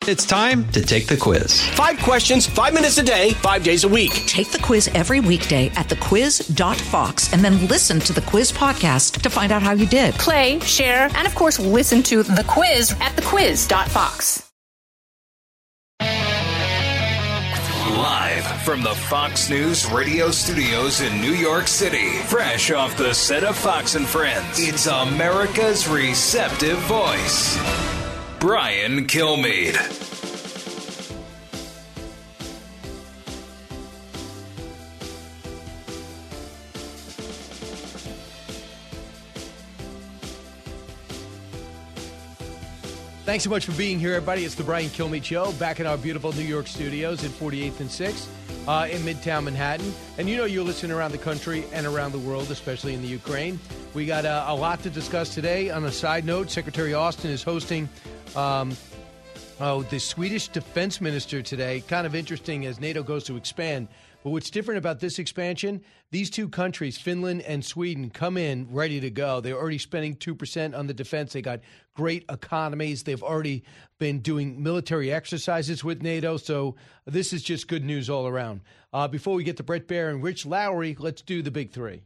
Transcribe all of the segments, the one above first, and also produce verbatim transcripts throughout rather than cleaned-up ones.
It's time to take the quiz. Five questions, five minutes a day, five days a week. Take the quiz every weekday at the quiz dot fox and then listen to the quiz podcast to find out how you did. Play, share, and of course, listen to the quiz at the quiz dot fox. Live from the Fox News radio studios in New York City, fresh off the set of Fox and Friends, it's America's receptive voice, Brian Kilmeade. Thanks so much for being here, everybody. It's the Brian Kilmeade Show, back in our beautiful New York studios at forty-eighth and sixth uh, in Midtown Manhattan. And you know you're listening around the country and around the world, especially in the Ukraine. We got uh, a lot to discuss today. On a side note, Secretary Austin is hosting um, oh, the Swedish defense minister today. Kind of interesting as NATO goes to expand. But what's different about this expansion, these two countries, Finland and Sweden, come in ready to go. They're already spending two percent on the defense. They got great economies. They've already been doing military exercises with NATO. So this is just good news all around. Uh, before we get to Bret Baier and Rich Lowry, let's do the big three.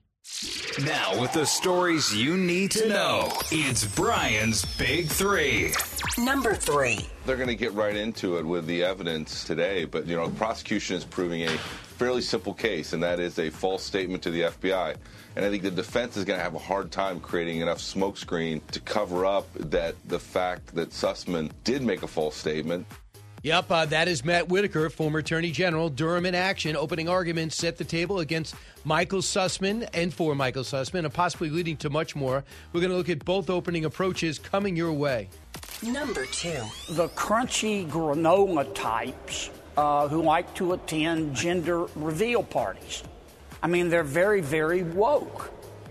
Now, with the stories you need to know, it's Brian's Big Three. Number three. They're going to get right into it with the evidence today, but, you know, the prosecution is proving a fairly simple case, and that is a false statement to the F B I. And I think the defense is going to have a hard time creating enough smokescreen to cover up that the fact that Sussman did make a false statement. Yep, uh, that is Matt Whitaker, former Attorney General. Durham in action. Opening arguments set the table against Michael Sussman and for Michael Sussman, and possibly leading to much more. We're going to look at both opening approaches coming your way. Number two. The crunchy granola types uh, who like to attend gender reveal parties. I mean, they're very, very woke.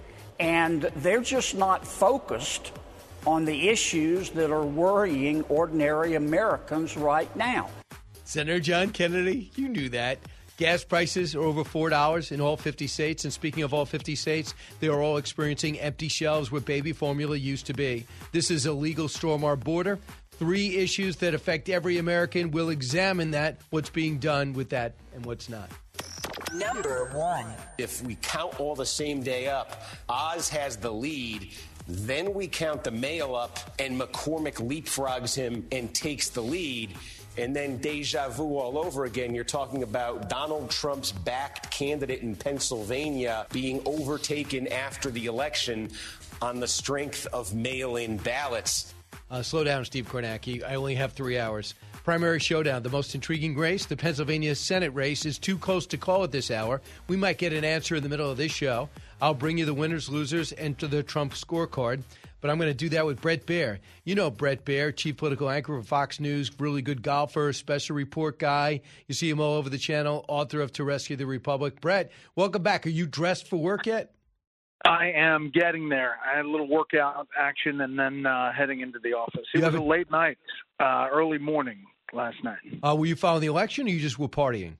And they're just not focused on the issues that are worrying ordinary Americans right now. Senator John Kennedy, you knew that. Gas prices are over four dollars in all fifty states. And speaking of all fifty states, they are all experiencing empty shelves where baby formula used to be. This is a legal storm our border. Three issues that affect every American. We'll examine that, what's being done with that and what's not. Number one. If we count all the same day up, Oz has the lead. Then we count the mail up, and McCormick leapfrogs him and takes the lead. And then deja vu all over again. You're talking about Donald Trump's backed candidate in Pennsylvania being overtaken after the election on the strength of mail-in ballots. Uh, slow down, Steve Kornacki. I only have three hours. Primary showdown, the most intriguing race, the Pennsylvania Senate race, is too close to call at this hour. We might get an answer in the middle of this show. I'll bring you the winners, losers, and to the Trump scorecard. But I'm going to do that with Bret Baier. You know Bret Baier, chief political anchor for Fox News, really good golfer, special report guy. You see him all over the channel, author of To Rescue the Republic. Bret, welcome back. Are you dressed for work yet? I am getting there. I had a little workout action and then uh, heading into the office. It You was have a a- late night, uh, early morning last night. Uh, were you following the election or you just were partying?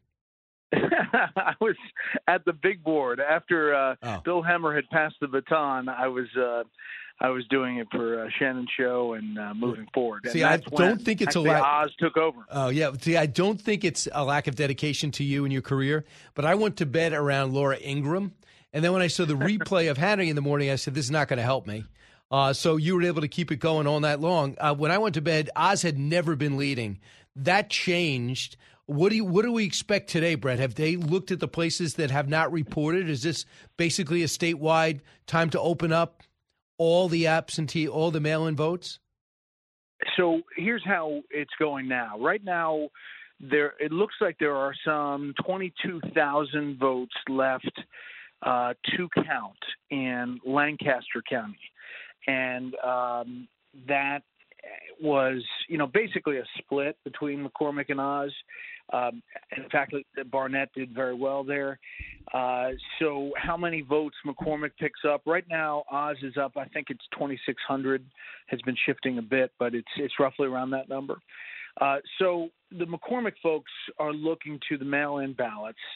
I was at the big board after uh, Oh. Bill Hemmer had passed the baton. I was uh, I was doing it for uh, Shannon Show and uh, moving forward. See, and I that's when don't think it's a actually lot- Oz took over. Oh, yeah. See, I don't think it's a lack of dedication to you and your career, but I went to bed around Laura Ingraham. And then when I saw the replay of Hannity in the morning, I said, this is not going to help me. Uh, so you were able to keep it going all night long. Uh, when I went to bed, Oz had never been leading. That changed. What do you, what do we expect today, Bret? Have they looked at the places that have not reported? Is this basically a statewide time to open up all the absentee, all the mail-in votes? So here's how it's going now. Right now, there it looks like there are some twenty-two thousand votes left uh, to count in Lancaster County. And um, that was, you know, basically a split between McCormick and Oz. Um, in fact, Barnett did very well there. Uh, so how many votes McCormick picks up? Right now, Oz is up. I think it's twenty-six hundred, has been shifting a bit, but it's it's roughly around that number. Uh, so the McCormick folks are looking to the mail-in ballots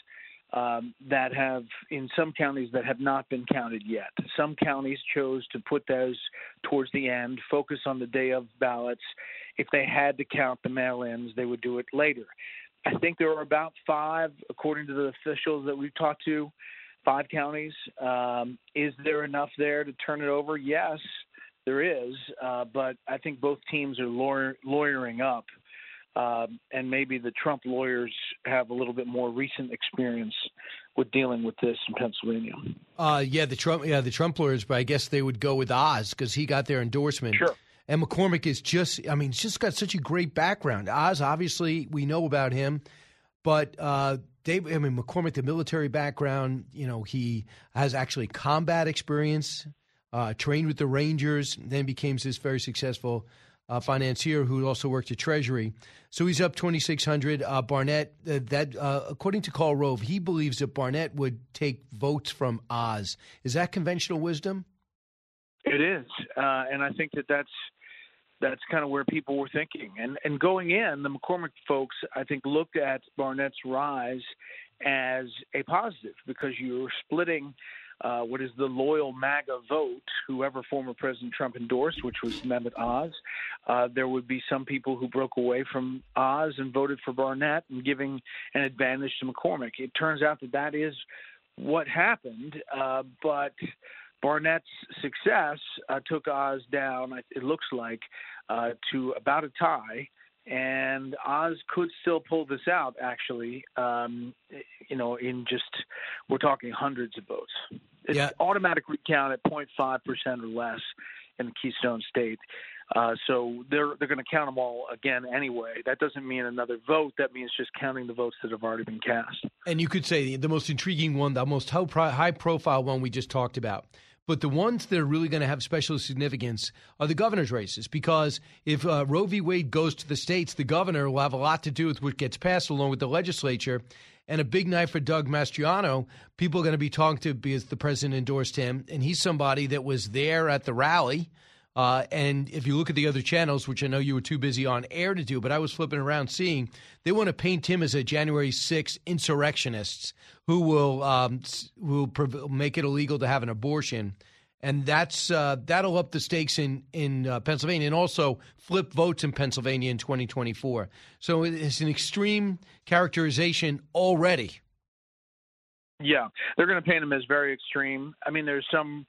um, that have, in some counties, that have not been counted yet. Some counties chose to put those towards the end, focus on the day of ballots. If they had to count the mail-ins, they would do it later. I think there are about five, according to the officials that we've talked to, five counties. Um, is there enough there to turn it over? Yes, there is. Uh, but I think both teams are lawyer- lawyering up. Um, and maybe the Trump lawyers have a little bit more recent experience with dealing with this in Pennsylvania. Uh, yeah, the Trump, yeah, the Trump lawyers, but I guess they would go with Oz because he got their endorsement. Sure. And McCormick is just, I mean, he's just got such a great background. Oz, obviously, we know about him, but uh, Dave, I mean, McCormick, the military background, you know, he has actually combat experience, uh, trained with the Rangers, then became this very successful Uh, financier who also worked at Treasury. So he's up twenty-six hundred. Uh, Barnett, uh, that uh, according to Karl Rove, he believes that Barnett would take votes from Oz. Is that conventional wisdom? It is, uh, and I think that that's that's kind of where people were thinking. And and going in, the McCormick folks, I think, looked at Barnett's rise as a positive because you were splitting Uh, what is the loyal MAGA vote, whoever former President Trump endorsed, which was Mehmet Oz. Uh, there would be some people who broke away from Oz and voted for Barnett and giving an advantage to McCormick. It turns out that that is what happened, uh, but Barnett's success uh, took Oz down, it looks like, uh, to about a tie. And Oz could still pull this out, actually, um, you know, in just, we're talking hundreds of votes. It's yeah. automatic recount at zero point five percent or less in the Keystone State. Uh, so they're they're going to count them all again anyway. That doesn't mean another vote. That means just counting the votes that have already been cast. And you could say the most intriguing one, the most high-profile one we just talked about. But the ones that are really going to have special significance are the governor's races, because if uh, Roe v. Wade goes to the states, the governor will have a lot to do with what gets passed along with the legislature. And a big night for Doug Mastriano. People are going to be talking to because the president endorsed him, and he's somebody that was there at the rally. Uh, and if you look at the other channels, which I know you were too busy on air to do, but I was flipping around seeing, they want to paint him as a January sixth insurrectionist who will um, will prov- make it illegal to have an abortion. And that's uh, that'll up the stakes in, in uh, Pennsylvania and also flip votes in Pennsylvania in twenty twenty-four. So it's an extreme characterization already. Yeah, they're going to paint him as very extreme. I mean, there's some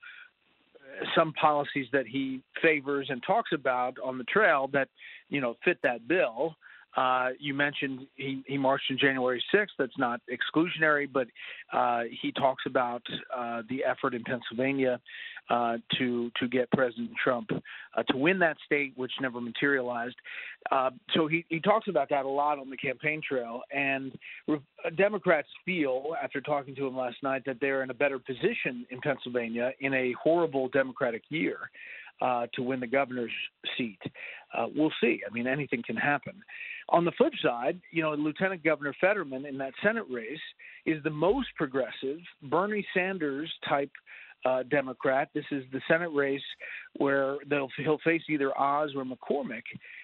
some policies that he favors and talks about on the trail that, you know, fit that bill. Uh, you mentioned he, he marched on January sixth. That's not exclusionary, but uh, he talks about uh, the effort in Pennsylvania uh, to to get President Trump uh, to win that state, which never materialized. Uh, so he, he talks about that a lot on the campaign trail. And Democrats feel, after talking to him last night, that they're in a better position in Pennsylvania in a horrible Democratic year uh, to win the governor's seat. Uh, we'll see. I mean, anything can happen. On the flip side, you know, Lieutenant Governor Fetterman in that Senate race is the most progressive Bernie Sanders type uh, Democrat. This is the Senate race where they'll, he'll face either Oz or McCormick.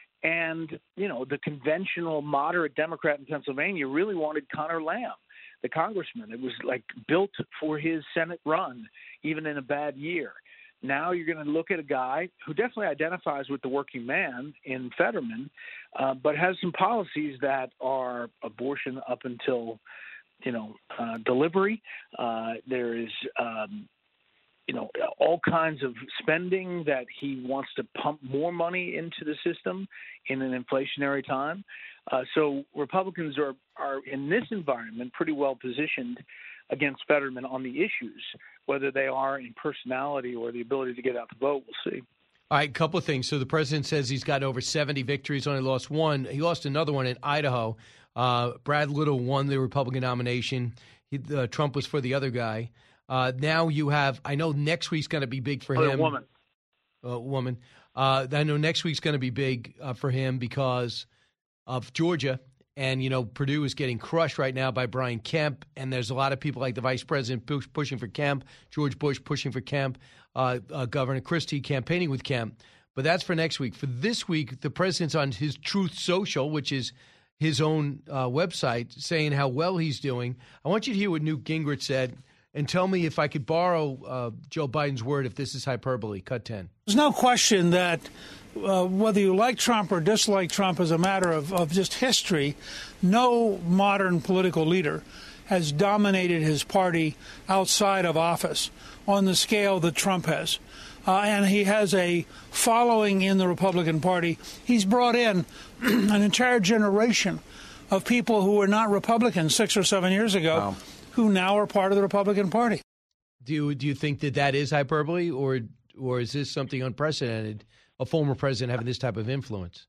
And, you know, the conventional moderate Democrat in Pennsylvania really wanted Connor Lamb, the congressman. It was like built for his Senate run, even in a bad year. Now you're going to look at a guy who definitely identifies with the working man in Fetterman, uh, but has some policies that are abortion up until, you know, uh, delivery. Uh, there is, um, you know, all kinds of spending that he wants to pump more money into the system in an inflationary time. Uh, so Republicans are, are in this environment pretty well positioned against Fetterman on the issues, whether they are in personality or the ability to get out the vote. We'll see. All right, a couple of things. So the president says he's got over seventy victories, only lost one. He lost another one in Idaho. Uh, Brad Little won the Republican nomination. He, uh, Trump was for the other guy. Uh, now you have, I know next week's going to be big for oh, him. woman. Uh, woman. Uh, I know next week's going to be big uh, for him because of Georgia. And, you know, Purdue is getting crushed right now by Brian Kemp, and there's a lot of people like the vice president push, pushing for Kemp, George Bush pushing for Kemp, uh, uh, Governor Christie campaigning with Kemp. But that's for next week. For this week, the president's on his Truth Social, which is his own uh, website saying how well he's doing. I want you to hear what Newt Gingrich said and tell me if I could borrow uh, Joe Biden's word if this is hyperbole. Cut ten. There's no question that uh, whether you like Trump or dislike Trump is a matter of, of just history. No modern political leader has dominated his party outside of office on the scale that Trump has. Uh, and he has a following in the Republican Party. He's brought in an entire generation of people who were not Republicans six or seven years ago, wow. who now are part of the Republican Party. Do you, do you think that that is hyperbole, or or is this something unprecedented, a former president having this type of influence?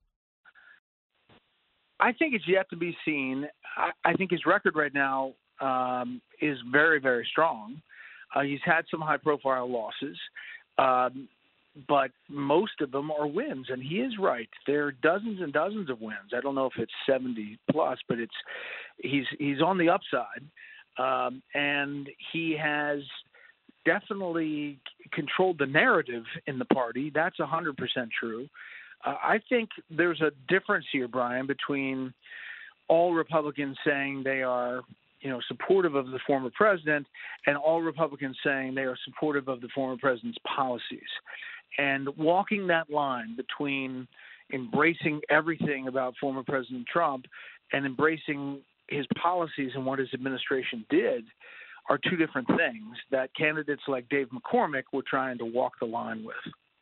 I think it's yet to be seen. I, I think his record right now um, is very, very strong. Uh, he's had some high-profile losses. Um, but most of them are wins, and he is right. There are dozens and dozens of wins. I don't know if it's seventy plus, but it's he's he's on the upside, um, and he has definitely controlled the narrative in the party. That's one hundred percent true. Uh, I think there's a difference here, Brian, between all Republicans saying they are you know, supportive of the former president, and all Republicans saying they are supportive of the former president's policies. And walking that line between embracing everything about former President Trump and embracing his policies and what his administration did are two different things that candidates like Dave McCormick were trying to walk the line with.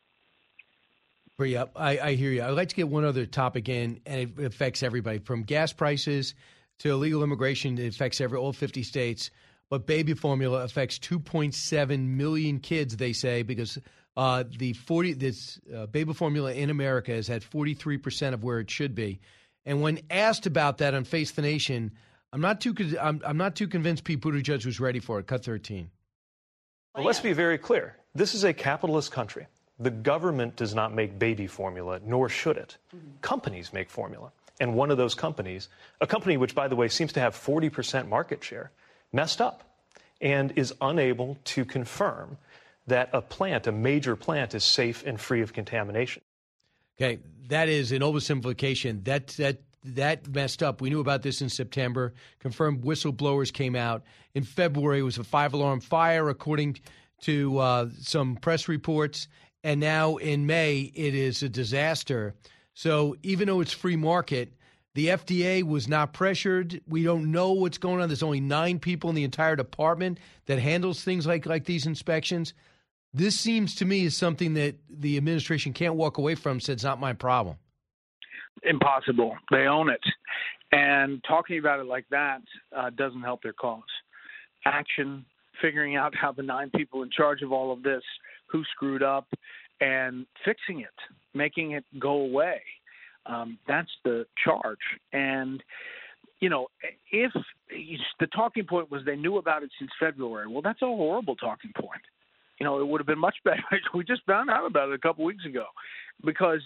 Yep, I, I hear you. I'd like to get one other topic in, and it affects everybody, from gas prices to illegal immigration. It affects every all fifty states, but baby formula affects two point seven million kids, they say, because uh, the forty this uh, baby formula in America is at forty-three percent of where it should be. And when asked about that on Face the Nation, I'm not too I'm, I'm not too convinced Pete Buttigieg was ready for it. Cut thirteen. Well, let's be very clear. This is a capitalist country. The government does not make baby formula, nor should it. Mm-hmm. Companies make formula. And one of those companies, a company which, by the way, seems to have forty percent market share, messed up and is unable to confirm that a plant, a major plant, is safe and free of contamination. Okay, that is an oversimplification. That that that messed up. We knew about this in September. Confirmed whistleblowers came out. In February, it was a five-alarm fire, according to uh, some press reports. And now in May, it is a disaster. So even though it's free market, the F D A was not pressured. We don't know what's going on. There's only nine people in the entire department that handles things like, like these inspections. This seems to me is something that the administration can't walk away from, said it's not my problem. Impossible. They own it. And talking about it like that uh, doesn't help their cause. Action, figuring out how the nine people in charge of all of this, who screwed up, and fixing it, making it go away. Um, that's the charge. And, you know, if the talking point was they knew about it since February, well, that's a horrible talking point. You know, it would have been much better. We just found out about it a couple weeks ago, because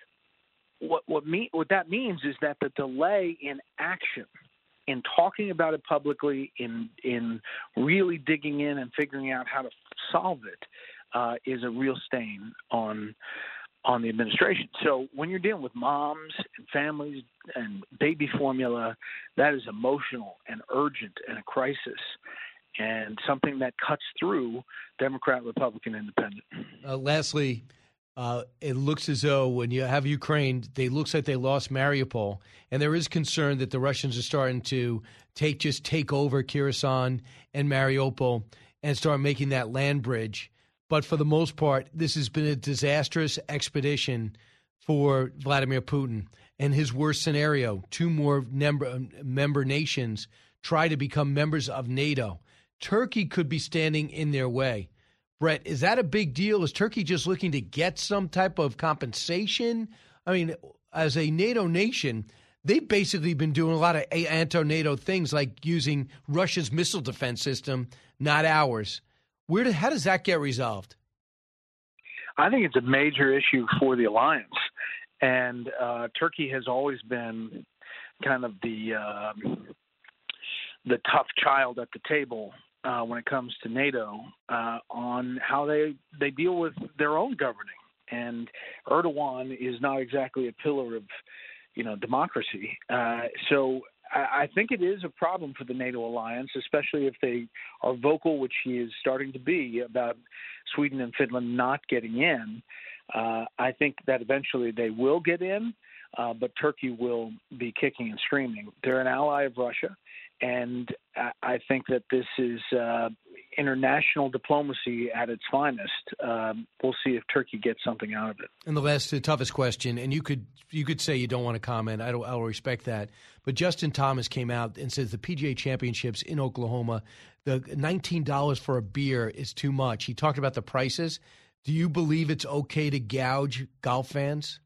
what what, me, what that means is that the delay in action, in talking about it publicly, in in really digging in and figuring out how to solve it, uh, is a real stain on on the administration. So when you're dealing with moms and families and baby formula, that is emotional and urgent and a crisis, and something that cuts through Democrat, Republican, Independent. Uh, lastly, uh, it looks as though when you have Ukraine, they looks like they lost Mariupol, and there is concern that the Russians are starting to take just take over Kherson and Mariupol and start making that land bridge. But for the most part, this has been a disastrous expedition for Vladimir Putin. And his worst scenario, two more member, member nations try to become members of NATO. Turkey could be standing in their way. Brett, is that a big deal? Is Turkey just looking to get some type of compensation? I mean, as a NATO nation, they've basically been doing a lot of anti-NATO things, like using Russia's missile defense system, not ours. Where do, how does that get resolved? I think it's a major issue for the alliance. And uh, Turkey has always been kind of the uh, the tough child at the table uh, when it comes to NATO uh, on how they, they deal with their own governing. And Erdogan is not exactly a pillar of, you know, democracy. Uh, so I, I think it is a problem for the NATO alliance, especially if they are vocal, which he is starting to be, about Sweden and Finland not getting in. Uh, I think that eventually they will get in, uh, but Turkey will be kicking and screaming. They're an ally of Russia, and I, I think that this is uh, international diplomacy at its finest. Um, we'll see if Turkey gets something out of it. And the last, the toughest question, and you could you could say you don't want to comment. I don't. I'll respect that. But Justin Thomas came out and says the P G A Championships in Oklahoma, the nineteen dollars for a beer is too much. He talked about the prices. Do you believe it's okay to gouge golf fans?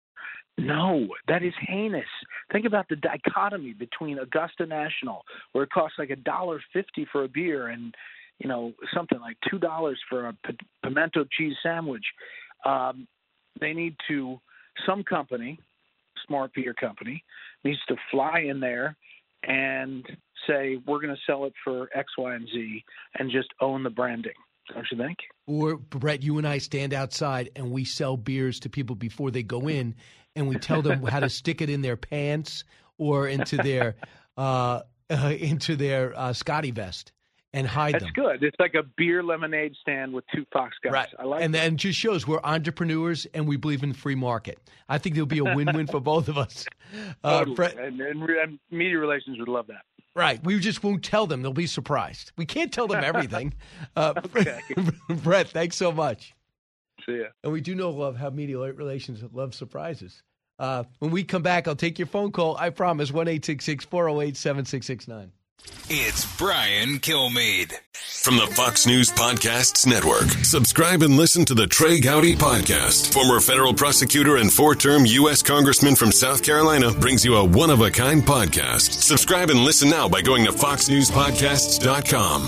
No, that is heinous. Think about the dichotomy between Augusta National, where it costs like a dollar fifty for a beer, and you know something like two dollars for a p- pimento cheese sandwich. Um, they need to, some company, smart beer company, needs to fly in there and say we're going to sell it for X, Y, and Z, and just own the branding. Don't you think? Or, Brett, you and I stand outside and we sell beers to people before they go in, and we tell them how to stick it in their pants or into their uh, uh, into their uh, Scotty vest and hide That's them. That's good. It's like a beer lemonade stand with two Fox guys. Right. I like and that. then just shows we're entrepreneurs and we believe in the free market. I think there'll be a win-win for both of us. Uh, Totally. Brett, and, and, and media relations would love that. Right. We just won't tell them. They'll be surprised. We can't tell them everything. Uh, Okay. Brett, thanks so much. See ya. And we do know love how media relations love surprises. Uh, when we come back, I'll take your phone call. I promise. one eight six six, four oh eight, seven six six nine. It's Brian Kilmeade. From the Fox News Podcasts Network. Subscribe and listen to the Trey Gowdy Podcast. Former federal prosecutor and four-term U S Congressman from South Carolina brings you a one-of-a-kind podcast. Subscribe and listen now by going to fox news podcasts dot com.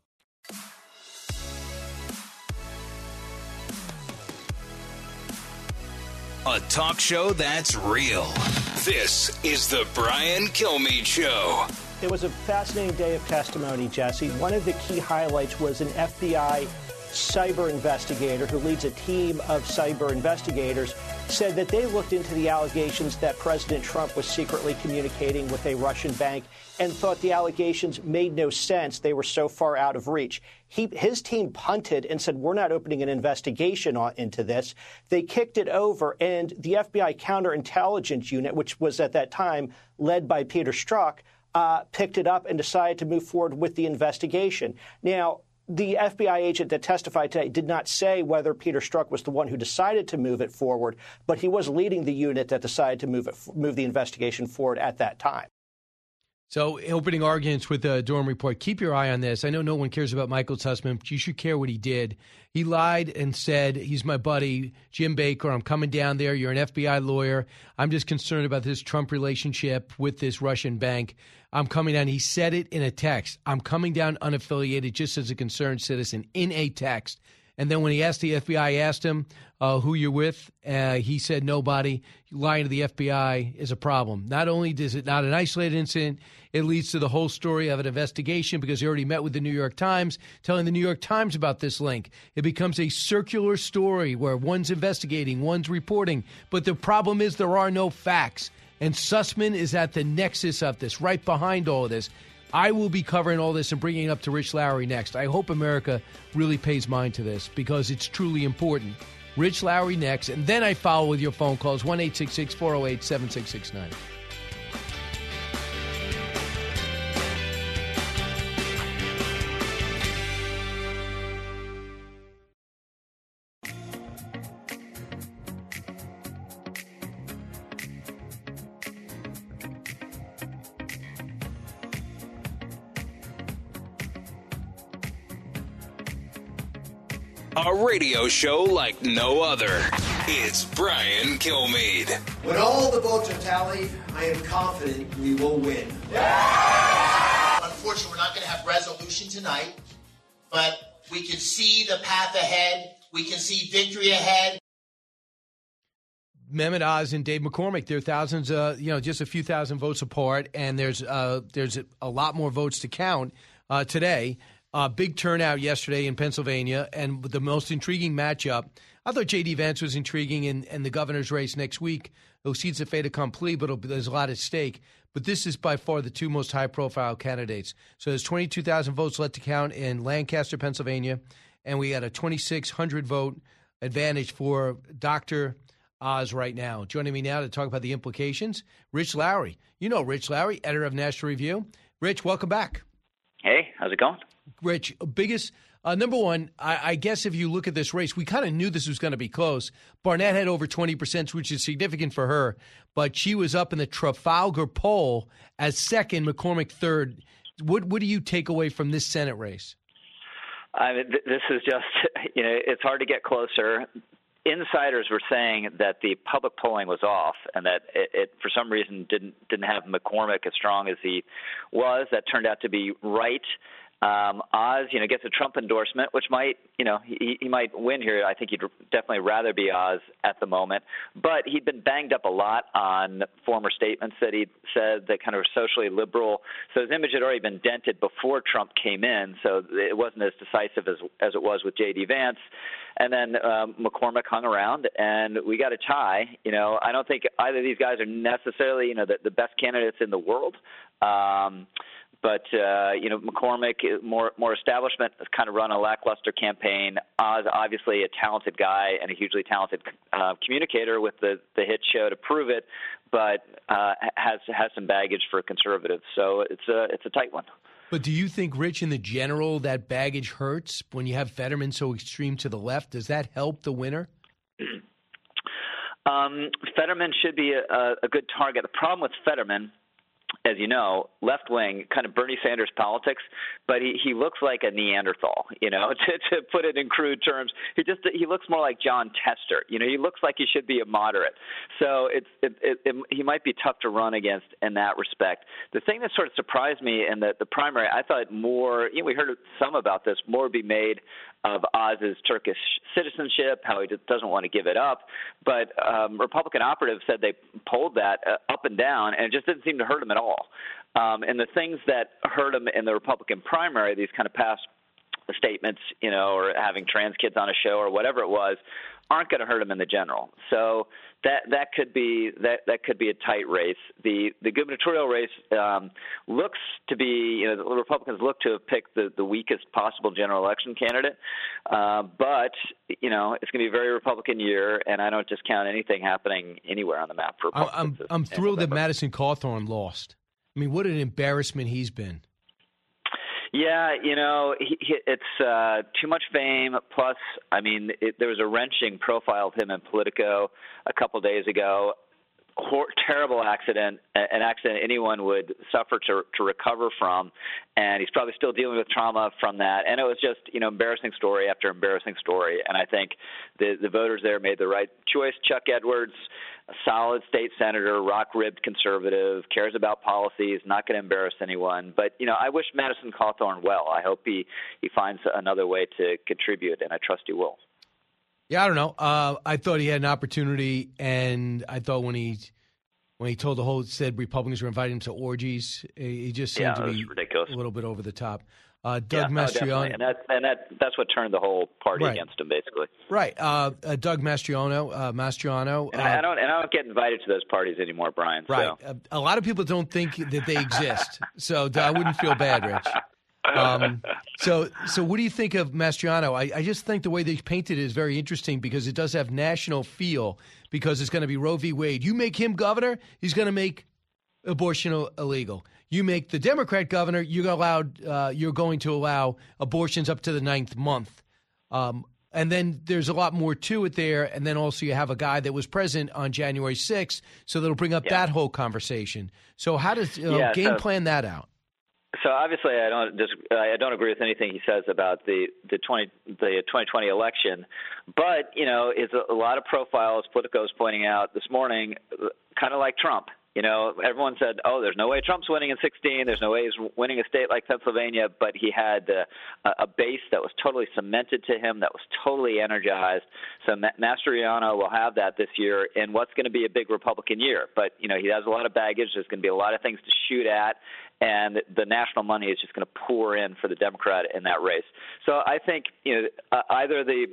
A talk show that's real. This is the Brian Kilmeade Show. It was a fascinating day of testimony, Jesse. One of the key highlights was an F B I cyber investigator who leads a team of cyber investigators said that they looked into the allegations that President Trump was secretly communicating with a Russian bank and thought the allegations made no sense. They were so far out of reach. He, his team punted and said, we're not opening an investigation on, into this. They kicked it over, and the F B I counterintelligence unit, which was at that time led by Peter Strzok, Uh, picked it up and decided to move forward with the investigation. Now, the F B I agent that testified today did not say whether Peter Strzok was the one who decided to move it forward, but he was leading the unit that decided to move it, move the investigation forward at that time. So, opening arguments with the Durham report. Keep your eye on this. I know no one cares about Michael Sussman, but you should care what he did. He lied and said, he's my buddy, Jim Baker. I'm coming down there. You're an F B I lawyer. I'm just concerned about this Trump relationship with this Russian bank. I'm coming down. He said it in a text. I'm coming down unaffiliated just as a concerned citizen in a text. And then when he asked the F B I, asked him uh, who you're with, uh, he said nobody. Lying to the F B I is a problem. Not only is it not an isolated incident, it leads to the whole story of an investigation because he already met with the New York Times, telling the New York Times about this link. It becomes a circular story where one's investigating, one's reporting. But the problem is there are no facts. And Sussman is at the nexus of this, right behind all of this. I will be covering all this and bringing it up to Rich Lowry next. I hope America really pays mind to this because it's truly important. Rich Lowry next, and then I follow with your phone calls, one eight six six, four oh eight, seven six six nine. A radio show like no other. It's Brian Kilmeade. When all the votes are tallied, I am confident we will win. Unfortunately, we're not going to have resolution tonight, but we can see the path ahead. We can see victory ahead. Mehmet Oz and Dave McCormick, they're thousands, uh, you know, just a few thousand votes apart, and there's uh, there's a lot more votes to count uh, today. Uh, big turnout yesterday in Pennsylvania, and the most intriguing matchup. I thought J D. Vance was intriguing in, in the governor's race next week. Those seats are fait accompli, but it'll, there's a lot at stake. But this is by far the two most high-profile candidates. So there's twenty-two thousand votes left to count in Lancaster, Pennsylvania, and we got a twenty-six hundred vote advantage for Doctor Oz right now. Joining me now to talk about the implications, Rich Lowry. You know Rich Lowry, editor of National Review. Rich, welcome back. Hey, how's it going? Rich, biggest uh, number one, I, I guess if you look at this race, we kind of knew this was going to be close. Barnett had over twenty percent, which is significant for her, but she was up in the Trafalgar poll as second, McCormick third. What what do you take away from this Senate race? I mean, th- this is just, you know, it's hard to get closer. Insiders were saying that the public polling was off and that it, it for some reason didn't didn't have McCormick as strong as he was. That turned out to be right. Um, Oz, you know, gets a Trump endorsement, which might, you know, he, he might win here. I think he'd definitely rather be Oz at the moment. But he'd been banged up a lot on former statements that he'd said that kind of were socially liberal. So his image had already been dented before Trump came in. So it wasn't as decisive as as it was with J D Vance. And then um, McCormick hung around, and we got a tie. You know, I don't think either of these guys are necessarily, you know, the, the best candidates in the world. Um, But, uh, you know, McCormick, more more establishment, has kind of run a lackluster campaign. Oz, obviously a talented guy and a hugely talented uh, communicator with the, the hit show to prove it, but uh, has has some baggage for conservatives. So it's a, it's a tight one. But do you think, Rich, in the general, that baggage hurts when you have Fetterman so extreme to the left? Does that help the winner? um, Fetterman should be a, a good target. The problem with Fetterman, as you know, left-wing, kind of Bernie Sanders politics, but he, he looks like a Neanderthal, you know, to, to put it in crude terms. He just he looks more like John Tester. You know, he looks like he should be a moderate. So it's it, it, it, he might be tough to run against in that respect. The thing that sort of surprised me in the, the primary, I thought more, you know, we heard some about this, more would be made of Oz's Turkish citizenship, how he just doesn't want to give it up. But um, Republican operatives said they polled that uh, up and down, and it just didn't seem to hurt him at all. Um, and the things that hurt him in the Republican primary, these kind of past statements, you know, or having trans kids on a show or whatever it was, aren't going to hurt him in the general. So that that could be that that could be a tight race. The the gubernatorial race um, looks to be, you know, the Republicans look to have picked the, the weakest possible general election candidate, uh, but you know it's going to be a very Republican year, and I don't discount anything happening anywhere on the map for Republicans. I'm I'm thrilled that Madison Cawthorn lost. I mean, what an embarrassment he's been. Yeah, you know, he, he, it's uh, too much fame. Plus, I mean, it, there was a wrenching profile of him in Politico a couple days ago. Hor- terrible accident, an accident anyone would suffer to to recover from, and he's probably still dealing with trauma from that. And it was just, you know, embarrassing story after embarrassing story. And I think the the voters there made the right choice. Chuck Edwards, a solid state senator, rock-ribbed conservative, cares about policies, not going to embarrass anyone. But, you know, I wish Madison Cawthorn well. I hope he, he finds another way to contribute, and I trust he will. Yeah, I don't know. Uh, I thought he had an opportunity, and I thought when he when he told the whole said Republicans were inviting him to orgies, he just seemed yeah, to be ridiculous. a little bit over the top. Uh, Doug yeah, Mastriano, no, and that and that that's what turned the whole party right. against him, basically. Right, uh, uh, Doug Mastriano, uh, Mastriano. And I, I don't and I don't get invited to those parties anymore, Brian. Right, So. a, a lot of people don't think that they exist, so I wouldn't feel bad, Rich. Um, so, so what do you think of Mastriano? I, I just think the way they painted it is very interesting because it does have national feel because it's going to be Roe v. Wade. You make him governor, he's going to make abortion illegal. You make the Democrat governor, you're allowed, uh, you're going to allow abortions up to the ninth month. Um, and then there's a lot more to it there. And then also you have a guy that was present on January sixth, so that'll bring up yeah. that whole conversation. So how does uh, yeah, game so- plan that out? So obviously, I don't just I don't agree with anything he says about the the twenty the twenty twenty election, but you know, it's a, a lot of profiles. Politico is pointing out this morning, kind of like Trump. You know, everyone said, "Oh, there's no way Trump's winning in sixteen. There's no way he's winning a state like Pennsylvania." But he had uh, a base that was totally cemented to him, that was totally energized. So Mastriano will have that this year in what's going to be a big Republican year. But you know, he has a lot of baggage. There's going to be a lot of things to shoot at, and the national money is just going to pour in for the Democrat in that race. So I think you know uh, either the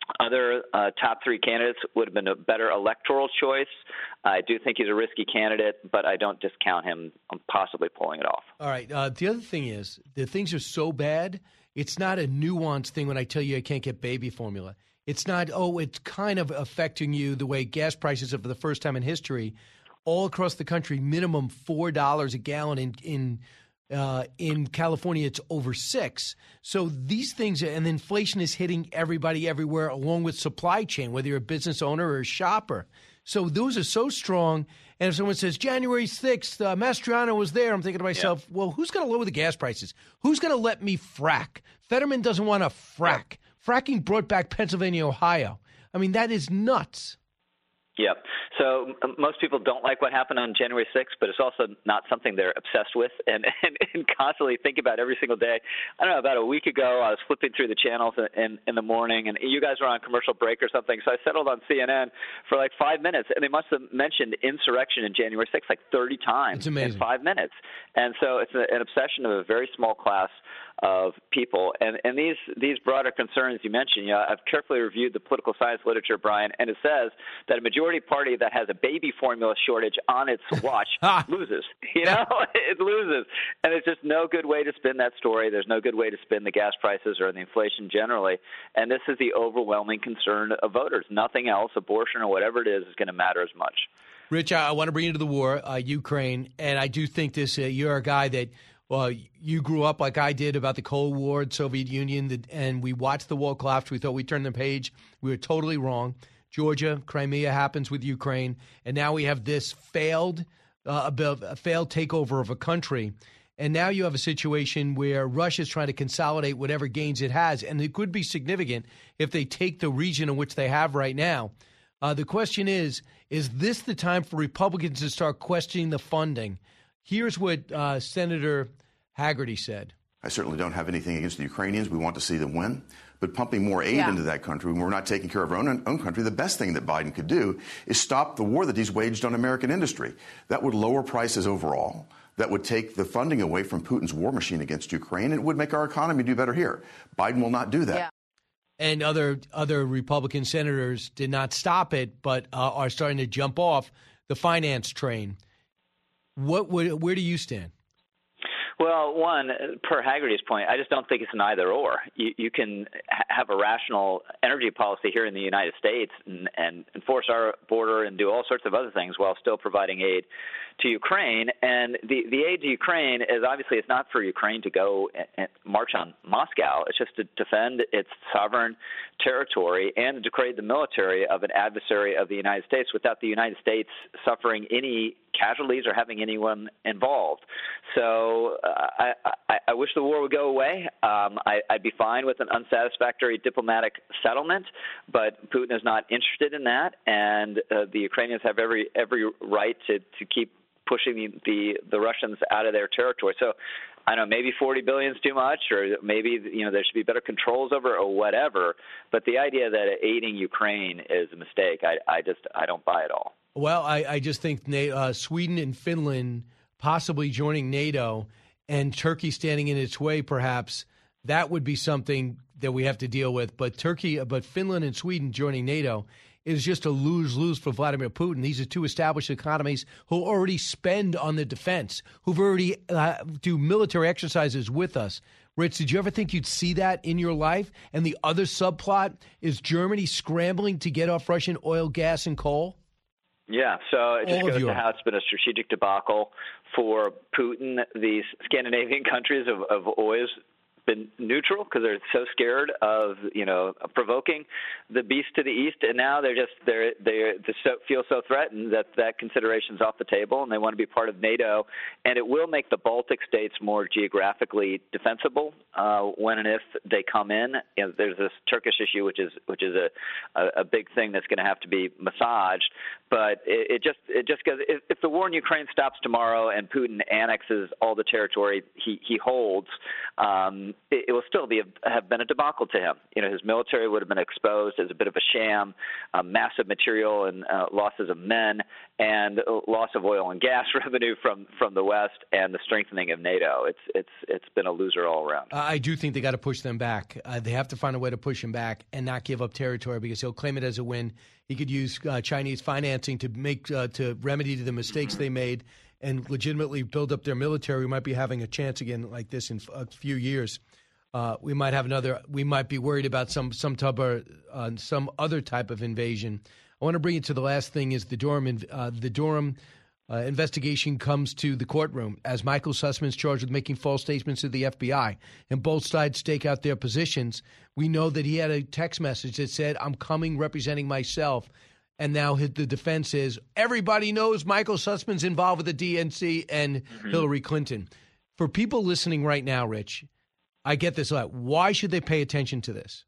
other uh, top three candidates would have been a better electoral choice. I do think he's a risky candidate, but I don't discount him on possibly pulling it off. All right. Uh, the other thing is, the things are so bad, it's not a nuanced thing when I tell you I can't get baby formula. It's not, oh, it's kind of affecting you the way gas prices are for the first time in history. All across the country, minimum four dollars a gallon. In in uh, in California, it's over six. So these things, and inflation is hitting everybody everywhere, along with supply chain, whether you're a business owner or a shopper. So those are so strong. And if someone says January sixth, uh, Mastriano was there, I'm thinking to myself, yeah. well, who's going to lower the gas prices? Who's going to let me frack? Fetterman doesn't want to frack. Yeah. Fracking brought back Pennsylvania, Ohio. I mean, that is nuts. Yep. So um, most people don't like what happened on January sixth, but it's also not something they're obsessed with and, and, and constantly think about every single day. I don't know, about a week ago, I was flipping through the channels in, in the morning, and you guys were on commercial break or something, so I settled on C N N for like five minutes, and they must have mentioned insurrection in January sixth like thirty times in five minutes. And so it's a, an obsession of a very small class of people. And, and these, these broader concerns you mentioned, you know, I've carefully reviewed the political science literature, Brian, and it says that a majority party that has a baby formula shortage on its watch loses. You know, it loses. And there's just no good way to spin that story. There's no good way to spin the gas prices or the inflation generally. And this is the overwhelming concern of voters. Nothing else, abortion or whatever it is, is going to matter as much. Rich, I want to bring you to the war, uh, Ukraine, and I do think this. Uh, you're a guy that, well, you grew up like I did about the Cold War, Soviet Union, the, and we watched the wall collapse. We thought we turned the page. We were totally wrong. Georgia, Crimea happens with Ukraine, and now we have this failed, uh, a failed takeover of a country. And now you have a situation where Russia's trying to consolidate whatever gains it has, and it could be significant if they take the region in which they have right now. Uh, the question is, is this the time for Republicans to start questioning the funding? Here's what uh, Senator Haggerty said. I certainly don't have anything against the Ukrainians. We want to see them win. But pumping more aid yeah. into that country when we're not taking care of our own, own country, the best thing that Biden could do is stop the war that he's waged on American industry. That would lower prices overall. That would take the funding away from Putin's war machine against Ukraine. And it would make our economy do better here. Biden will not do that. Yeah. And other other Republican senators did not stop it, but uh, are starting to jump off the finance train. What would, where do you stand? Well, one, per Haggerty's point, I just don't think it's an either or. You, you can ha- have a rational energy policy here in the United States and, and enforce our border and do all sorts of other things while still providing aid to Ukraine. And the, the aid to Ukraine is obviously it's not for Ukraine to go and, and march on Moscow. It's just to defend its sovereign territory and to create the military of an adversary of the United States without the United States suffering any casualties or having anyone involved. So uh, I, I, I wish the war would go away. Um, I, I'd be fine with an unsatisfactory diplomatic settlement, but Putin is not interested in that, and uh, the Ukrainians have every every right to, to keep pushing the, the, the Russians out of their territory. So I don't know, maybe forty billion dollars is too much, or maybe you know there should be better controls over it or whatever. But the idea that aiding Ukraine is a mistake, I, I just I don't buy it all. Well, I, I just think uh, Sweden and Finland possibly joining NATO and Turkey standing in its way, perhaps, that would be something that we have to deal with. But Turkey, but Finland and Sweden joining NATO is just a lose-lose for Vladimir Putin. These are two established economies who already spend on the defense, who've already uh, do military exercises with us. Rich, did you ever think you'd see that in your life? And the other subplot is Germany scrambling to get off Russian oil, gas, and coal? Yeah, so it just All goes of to Europe. how it's been a strategic debacle for Putin. These Scandinavian countries have, have always been neutral because they're so scared of, you know, provoking the beast to the east, and now they're just they're they so, feel so threatened that that consideration's off the table, and they want to be part of NATO, and it will make the Baltic states more geographically defensible uh, when and if they come in. You know, there's this Turkish issue, which is which is a a, a big thing that's going to have to be massaged, but it, it just it just goes if, if the war in Ukraine stops tomorrow and Putin annexes all the territory he he holds. Um, it, it will still be a, have been a debacle to him. You know, his military would have been exposed as a bit of a sham, uh, massive material and uh, losses of men, and loss of oil and gas revenue from, from the West, and the strengthening of NATO. It's it's it's been a loser all around. Uh, I do think they got to push them back. Uh, they have to find a way to push him back and not give up territory, because he'll claim it as a win. He could use uh, Chinese financing to make uh, to remedy the mistakes they made and legitimately build up their military. We might be having a chance again like this in a few years. Uh, we might have another. We might be worried about some some type of, uh, some other type of invasion. I want to bring it to the last thing: is the Durham uh, the Durham uh, investigation comes to the courtroom as Michael Sussman is charged with making false statements to the F B I, and both sides stake out their positions. We know that he had a text message that said, "I'm coming representing myself." And now the defense is, everybody knows Michael Sussman's involved with the D N C and mm-hmm. Hillary Clinton. For people listening right now, Rich, I get this a lot. Why should they pay attention to this?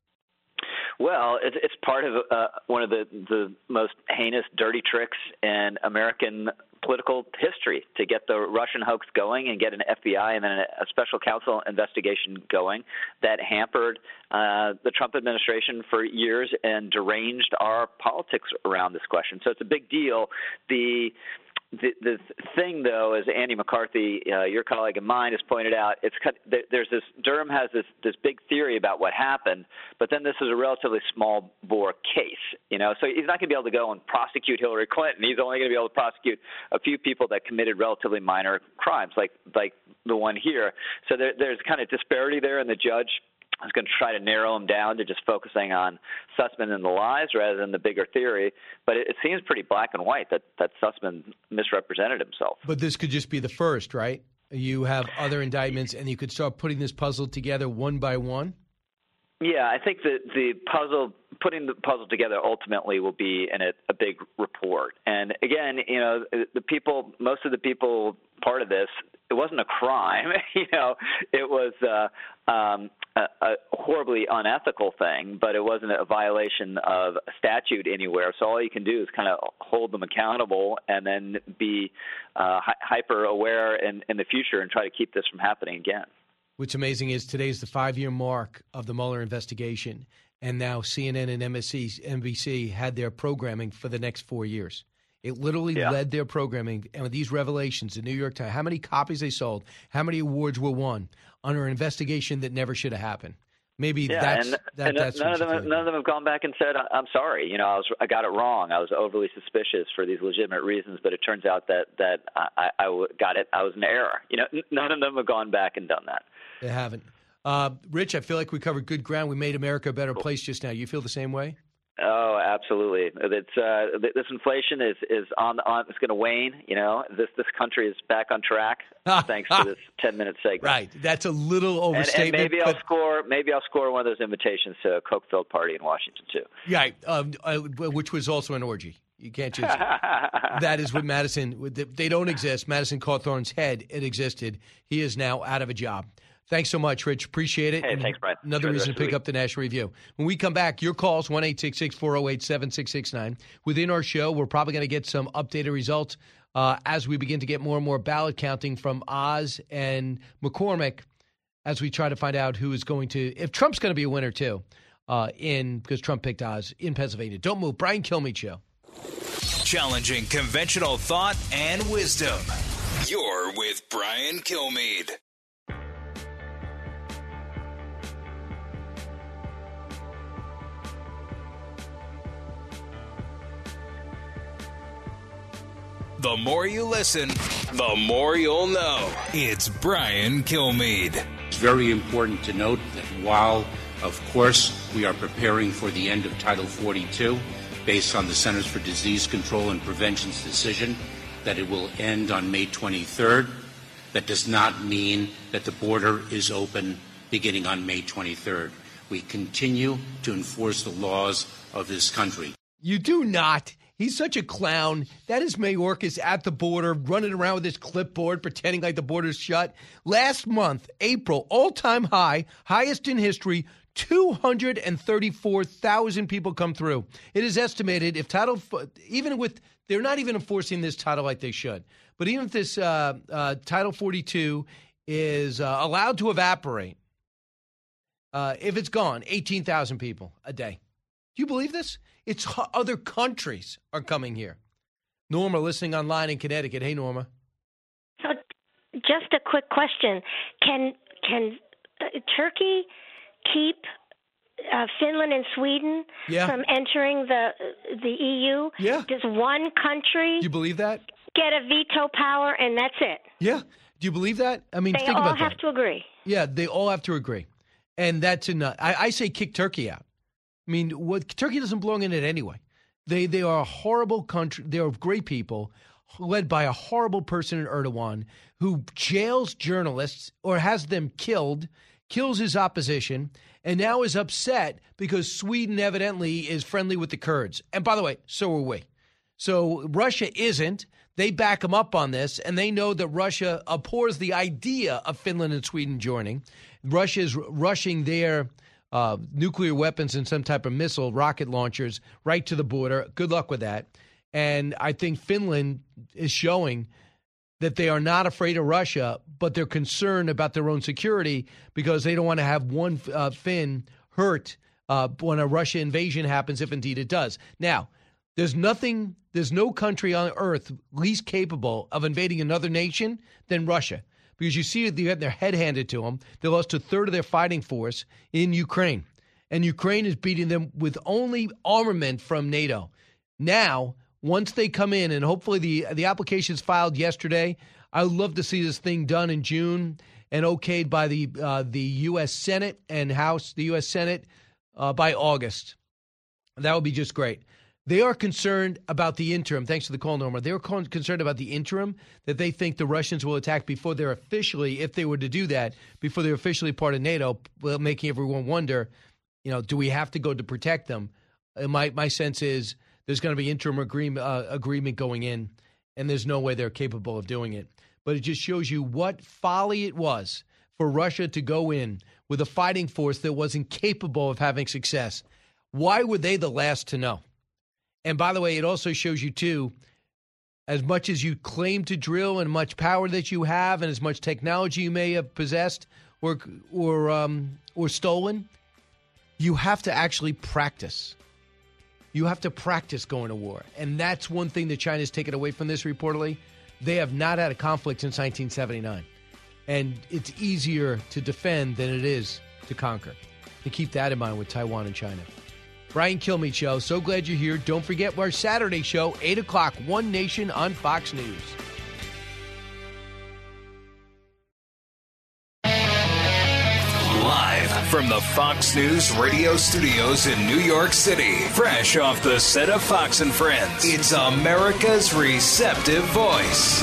Well, it's, it's part of uh, one of the, the most heinous, dirty tricks in American political history to get the Russian hoax going and get an F B I and then a special counsel investigation going that hampered uh, the Trump administration for years and deranged our politics around this question. So it's a big deal. The The, the thing, though, as Andy McCarthy, uh, your colleague and mine, has pointed out, it's there's this Durham has this this big theory about what happened, but then this is a relatively small bore case, you know. So he's not going to be able to go and prosecute Hillary Clinton. He's only going to be able to prosecute a few people that committed relatively minor crimes, like like the one here. So there, there's kind of disparity there, and the judge I was going to try to narrow him down to just focusing on Sussman and the lies rather than the bigger theory. But it, it seems pretty black and white that, that Sussman misrepresented himself. But this could just be the first, right? You have other indictments, and you could start putting this puzzle together one by one? Yeah, I think that the puzzle, putting the puzzle together ultimately will be in a, a big report. And again, you know, the people, most of the people part of this, it wasn't a crime, you know, it was uh, um, a, a horribly unethical thing, but it wasn't a violation of a statute anywhere. So all you can do is kind of hold them accountable and then be uh, hi- hyper aware in, in the future and try to keep this from happening again. What's amazing is today's the five-year mark of the Mueller investigation, and now C N N and N B C had their programming for the next four years. It literally yeah. led their programming, and with these revelations, the New York Times, how many copies they sold, how many awards were won under an investigation that never should have happened. Maybe yeah, that's and, that, and that's none of them. None of them have gone back and said, "I'm sorry. You know, I was I got it wrong. I was overly suspicious for these legitimate reasons, but it turns out that that I, I got it. I was in error." You know, none of them have gone back and done that. They haven't. Uh, Rich, I feel like we covered good ground. We made America a better cool. place just now. You feel the same way? Oh, absolutely. It's uh, this inflation is is on on. It's going to wane. You know, this this country is back on track thanks to this ten minute segment. Right. That's a little overstatement. And, and maybe but... I'll score. Maybe I'll score one of those invitations to a coke-filled party in Washington too. Yeah, um, uh, which was also an orgy. You can't choose. That is what Madison. They don't exist. Madison Cawthorn's head. It existed. He is now out of a job. Thanks so much, Rich. Appreciate it. Hey, and thanks, Brian. Another reason to pick up the National Review. When we come back, your calls, one eight six six, four oh eight, seven six six nine. Within our show, we're probably going to get some updated results uh, as we begin to get more and more ballot counting from Oz and McCormick as we try to find out who is going to – if Trump's going to be a winner, too, uh, in because Trump picked Oz in Pennsylvania. Don't move. Brian Kilmeade Show. Challenging conventional thought and wisdom. You're with Brian Kilmeade. The more you listen, the more you'll know. It's Brian Kilmeade. It's very important to note that while, of course, we are preparing for the end of Title forty-two, based on the Centers for Disease Control and Prevention's decision that it will end on May twenty-third, that does not mean that the border is open beginning on May twenty-third. We continue to enforce the laws of this country. You do not. He's such a clown. That is Mayorkas at the border, running around with his clipboard, pretending like the border's shut. Last month, April, all-time high, highest in history, two hundred thirty-four thousand people come through. It is estimated if Title, even with, they're not even enforcing this title like they should, but even if this uh, uh, Title forty-two is uh, allowed to evaporate, Uh, if it's gone, eighteen thousand people a day. Do you believe this? It's h- other countries are coming here. Norma, listening online in Connecticut. Hey, Norma. So, just a quick question: Can can uh, Turkey keep uh, Finland and Sweden Yeah. from entering the the E U? Yeah. Does one country Do you believe that? get a veto power, and that's it? Yeah. Do you believe that? I mean, They think all about have that. to agree. Yeah, they all have to agree. And that's enough. I, I say kick Turkey out. I mean, what Turkey doesn't belong in it anyway. They they are a horrible country. They are great people, led by a horrible person in Erdogan, who jails journalists or has them killed, kills his opposition, and now is upset because Sweden evidently is friendly with the Kurds. And by the way, so are we. So Russia isn't. They back them up on this, and they know that Russia abhors the idea of Finland and Sweden joining. Russia is rushing their uh, nuclear weapons and some type of missile, rocket launchers, right to the border. Good luck with that. And I think Finland is showing that they are not afraid of Russia, but they're concerned about their own security because they don't want to have one uh, Finn hurt uh, when a Russia invasion happens, if indeed it does. Now, there's nothing, there's no country on earth least capable of invading another nation than Russia. Because you see they had their head handed to them. They lost a third of their fighting force in Ukraine. And Ukraine is beating them with only armament from NATO. Now, once they come in, and hopefully the the application's filed yesterday, I would love to see this thing done in June and okayed by the uh, the U S Senate and House, the U S Senate, uh, by August. That would be just great. They are concerned about the interim. Thanks for the call, Norma. They're con- concerned about the interim, that they think the Russians will attack before they're officially, if they were to do that, before they're officially part of NATO, well, making everyone wonder, you know, do we have to go to protect them? And my, my sense is there's going to be interim agreement, uh, agreement going in, and there's no way they're capable of doing it. But it just shows you what folly it was for Russia to go in with a fighting force that wasn't capable of having success. Why were they the last to know? And by the way, it also shows you, too, as much as you claim to drill and much power that you have and as much technology you may have possessed or or um, or stolen, you have to actually practice. You have to practice going to war. And that's one thing that China's taken away from this, reportedly. They have not had a conflict since nineteen seventy-nine. And it's easier to defend than it is to conquer. To keep that in mind with Taiwan and China. Brian Kilmeade Show. So glad you're here. Don't forget our Saturday show, eight o'clock, One Nation on Fox News. Live from the Fox News radio studios in New York City, fresh off the set of Fox and Friends, it's America's receptive voice,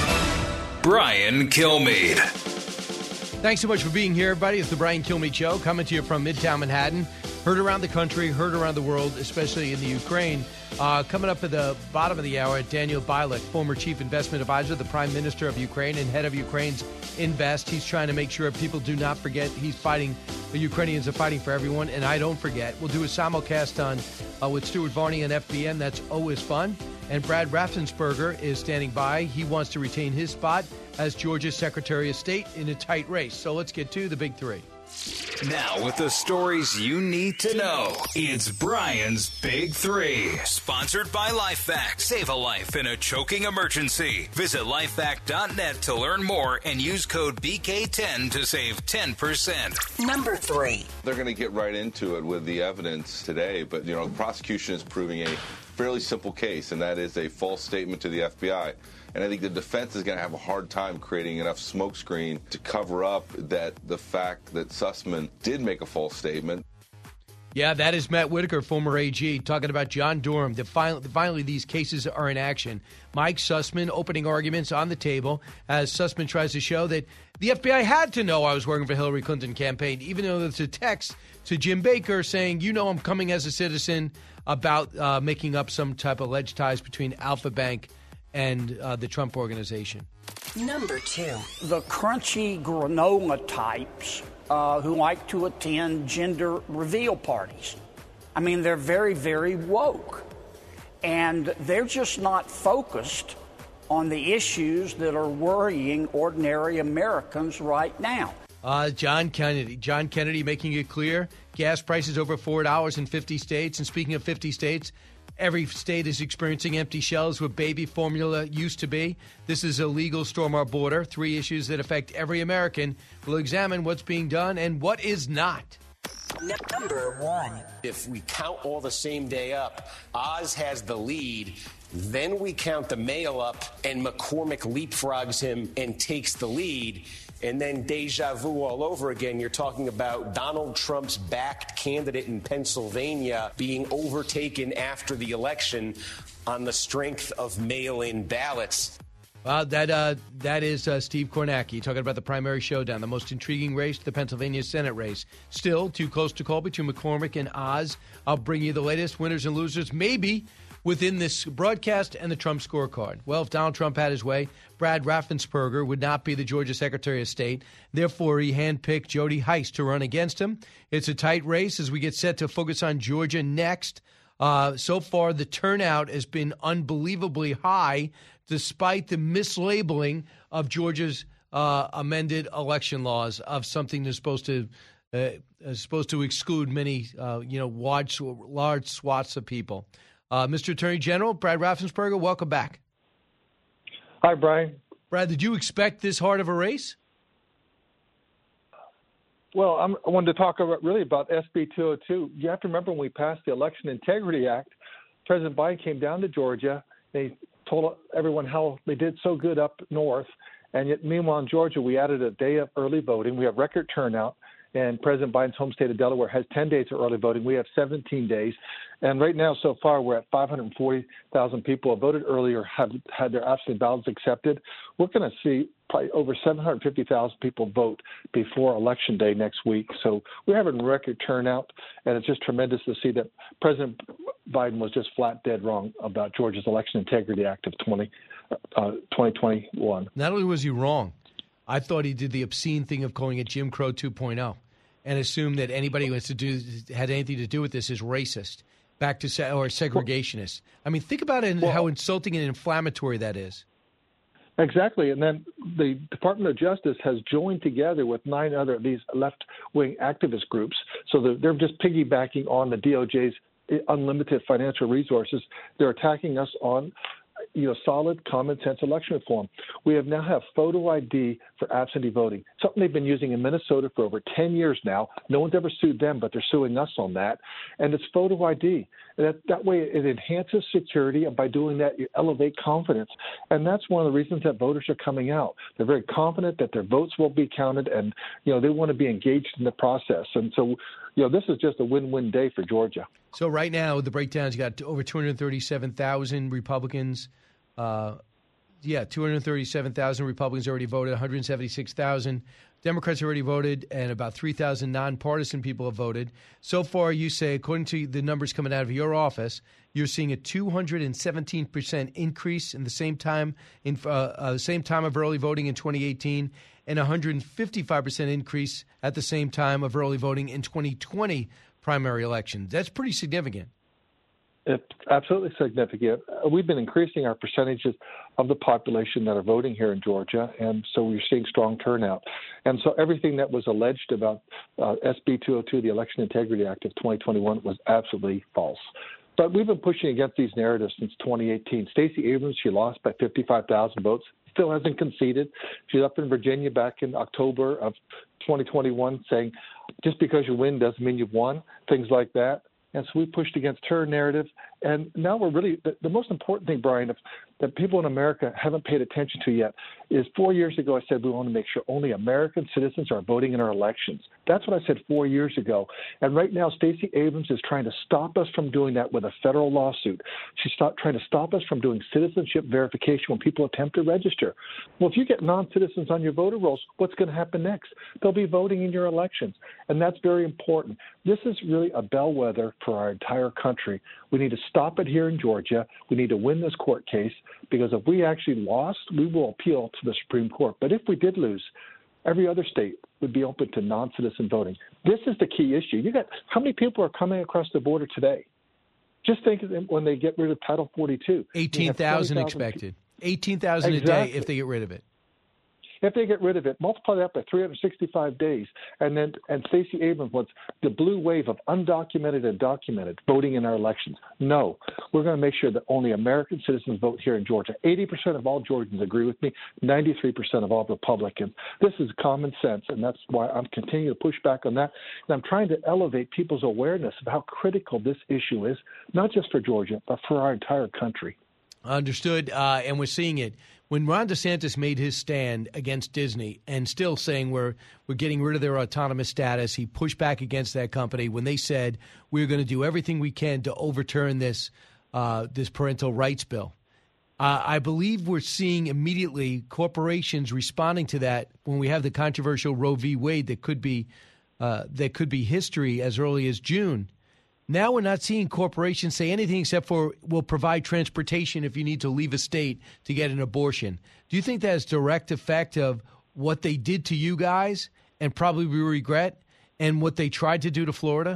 Brian Kilmeade. Thanks so much for being here, everybody. It's the Brian Kilmeade Show, coming to you from Midtown Manhattan. Heard around the country, heard around the world, especially in the Ukraine. Uh, coming up at the bottom of the hour, Daniel Bialik, former chief investment advisor, the prime minister of Ukraine and head of Ukraine's Invest. He's trying to make sure people do not forget he's fighting, the Ukrainians are fighting for everyone, and I don't forget. We'll do a simulcast on uh, with Stuart Varney on F B N. That's always fun. And Brad Raffensperger is standing by. He wants to retain his spot as Georgia's Secretary of State in a tight race. So let's get to the big three. Now, with the stories you need to know, it's Brian's Big Three. Sponsored by LifeVac. Save a life in a choking emergency. Visit lifevac dot net to learn more and use code B K ten to save ten percent. Number three. They're going to get right into it with the evidence today, but, you know, the prosecution is proving a fairly simple case, and that is a false statement to the F B I. And I think the defense is going to have a hard time creating enough smokescreen to cover up that the fact that Sussman did make a false statement. Yeah, that is Matt Whitaker, former A G, talking about John Durham. That finally, finally, these cases are in action. Mike Sussman opening arguments on the table as Sussman tries to show that the F B I had to know I was working for Hillary Clinton campaign, even though there's a text to Jim Baker saying, you know, I'm coming as a citizen about uh, making up some type of alleged ties between Alpha Bank and uh, the Trump organization. Number two. The crunchy granola types uh, who like to attend gender reveal parties. I mean, they're very, very woke. And they're just not focused on the issues that are worrying ordinary Americans right now. Uh, John Kennedy. John Kennedy making it clear gas prices over four dollars in fifty states. And speaking of fifty states, every state is experiencing empty shelves where baby formula used to be. This is illegal. Storm our border. Three issues that affect every American. We'll examine what's being done and what is not. Number one. If we count all the same day up, Oz has the lead. Then we count the mail up, and McCormick leapfrogs him and takes the lead. And then deja vu all over again. You're talking about Donald Trump's backed candidate in Pennsylvania being overtaken after the election on the strength of mail-in ballots. Well, that uh, that is uh, Steve Kornacki talking about the primary showdown, the most intriguing race, the Pennsylvania Senate race. Still too close to call between McCormick and Oz. I'll bring you the latest winners and losers, maybe within this broadcast and the Trump scorecard. Well, if Donald Trump had his way, Brad Raffensperger would not be the Georgia Secretary of State. Therefore, he handpicked Jody Hice to run against him. It's a tight race as we get set to focus on Georgia next. Uh, so far, the turnout has been unbelievably high, despite the mislabeling of Georgia's uh, amended election laws of something that's supposed to uh, is supposed to exclude many, uh, you know, large large swaths of people. Uh, Mister Attorney General Brad Raffensperger, welcome back. Hi, Brian. Brad, did you expect this hard of a race? Well, I'm, I wanted to talk about really about S B two oh two. You have to remember when we passed the Election Integrity Act, President Biden came down to Georgia. They told everyone how they did so good up north. And yet, meanwhile, in Georgia, we added a day of early voting. We have record turnout. And President Biden's home state of Delaware has ten days of early voting. We have seventeen days. And right now, so far, we're at five hundred forty thousand people have voted early or have had their absentee ballots accepted. We're going to see probably over seven hundred fifty thousand people vote before Election Day next week. So we're having a record turnout, and it's just tremendous to see that President Biden was just flat dead wrong about Georgia's Election Integrity Act of twenty twenty-one. Not only was he wrong, I thought he did the obscene thing of calling it Jim Crow two point oh and assumed that anybody who has to do had anything to do with this is racist, back to se- or segregationist. I mean, think about it and well, how insulting and inflammatory that is. Exactly, and then the Department of Justice has joined together with nine other these left-wing activist groups, so they're, they're just piggybacking on the D O J's unlimited financial resources. They're attacking us on you know, solid common sense election reform. We have now have photo I D for absentee voting, something they've been using in Minnesota for over ten years now. No one's ever sued them, but they're suing us on that. And it's photo I D. And that, that way it enhances security, and by doing that, you elevate confidence. And that's one of the reasons that voters are coming out. They're very confident that their votes will be counted, and, you know, they want to be engaged in the process. And so, you know, this is just a win-win day for Georgia. So right now, the breakdown's got over two hundred thirty-seven thousand Republicans. Uh, yeah, two hundred thirty-seven thousand Republicans already voted, one hundred seventy-six thousand Democrats already voted, and about three thousand nonpartisan people have voted. So far, you say, according to the numbers coming out of your office, you're seeing a two hundred seventeen percent increase in the same time in uh, uh, the same time of early voting in twenty eighteen, and a one hundred fifty-five percent increase at the same time of early voting in twenty twenty primary elections. That's pretty significant. It's absolutely significant. We've been increasing our percentages of the population that are voting here in Georgia, and so we're seeing strong turnout. And so everything that was alleged about uh, S B two oh two, the Election Integrity Act of twenty twenty-one, was absolutely false. But we've been pushing against these narratives since twenty eighteen. Stacey Abrams, she lost by fifty-five thousand votes, still hasn't conceded. She's up in Virginia back in October of twenty twenty-one saying, just because you win doesn't mean you've won, things like that. And so we pushed against her narrative. And now we're really the, the most important thing, Brian, if, that people in America haven't paid attention to yet is four years ago I said we want to make sure only American citizens are voting in our elections. That's what I said four years ago. And right now, Stacey Abrams is trying to stop us from doing that with a federal lawsuit. She's stop, trying to stop us from doing citizenship verification when people attempt to register. Well, if you get non-citizens on your voter rolls, what's going to happen next? They'll be voting in your elections. And that's very important. This is really a bellwether for our entire country. We need to stop it here in Georgia. We need to win this court case, because if we actually lost, we will appeal to the Supreme Court. But if we did lose, every other state would be open to non-citizen voting. This is the key issue. You got how many people are coming across the border today? Just think of them when they get rid of Title forty-two. eighteen thousand expected. eighteen thousand exactly. a day if they get rid of it. If they get rid of it, multiply that by three hundred sixty-five days, and then and Stacey Abrams wants the blue wave of undocumented and documented voting in our elections. No, we're going to make sure that only American citizens vote here in Georgia. eighty percent of all Georgians agree with me. ninety-three percent of all Republicans. This is common sense, and that's why I'm continuing to push back on that. And I'm trying to elevate people's awareness of how critical this issue is, not just for Georgia, but for our entire country. Understood, uh, and we're seeing it. When Ron DeSantis made his stand against Disney and still saying we're we're getting rid of their autonomous status, he pushed back against that company when they said we're going to do everything we can to overturn this uh, this parental rights bill. Uh, I believe we're seeing immediately corporations responding to that when we have the controversial Roe v. Wade that could be uh, that could be history as early as June. Now we're not seeing corporations say anything except for we'll provide transportation if you need to leave a state to get an abortion. Do you think that has direct effect of what they did to you guys and probably we regret and what they tried to do to Florida?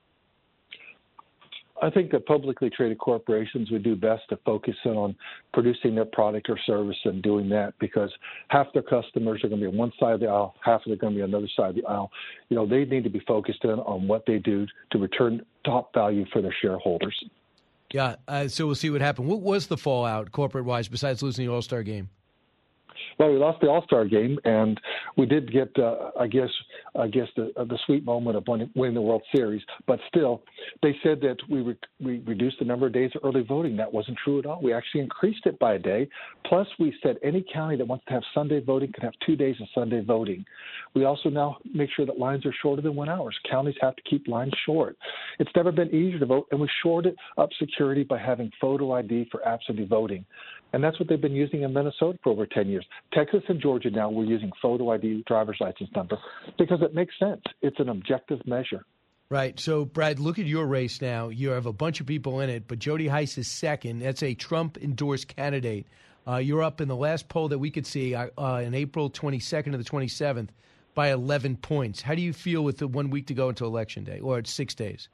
I think that publicly traded corporations would do best to focus in on producing their product or service and doing that, because half their customers are going to be on one side of the aisle, half of them are going to be on the other side of the aisle. You know, they need to be focused in on what they do to return top value for their shareholders. Yeah, uh, so we'll see what happens. What was the fallout corporate-wise besides losing the All-Star game? Well, we lost the All-Star game, and we did get, uh, I guess, I guess the uh, the sweet moment of winning, winning the World Series. But still, they said that we re- we reduced the number of days of early voting. That wasn't true at all. We actually increased it by a day. Plus, we said any county that wants to have Sunday voting can have two days of Sunday voting. We also now make sure that lines are shorter than one hour. Counties have to keep lines short. It's never been easier to vote, and we shored up security by having photo I D for absentee voting. And that's what they've been using in Minnesota for over ten years. Texas and Georgia now, we're using photo I D, driver's license number, because it makes sense. It's an objective measure. Right. So, Brad, look at your race now. You have a bunch of people in it, but Jody Hice is second. That's a Trump-endorsed candidate. Uh, you're up in the last poll that we could see uh, in April twenty-second to the twenty-seventh by eleven points. How do you feel with the one week to go until Election Day, or it's six days?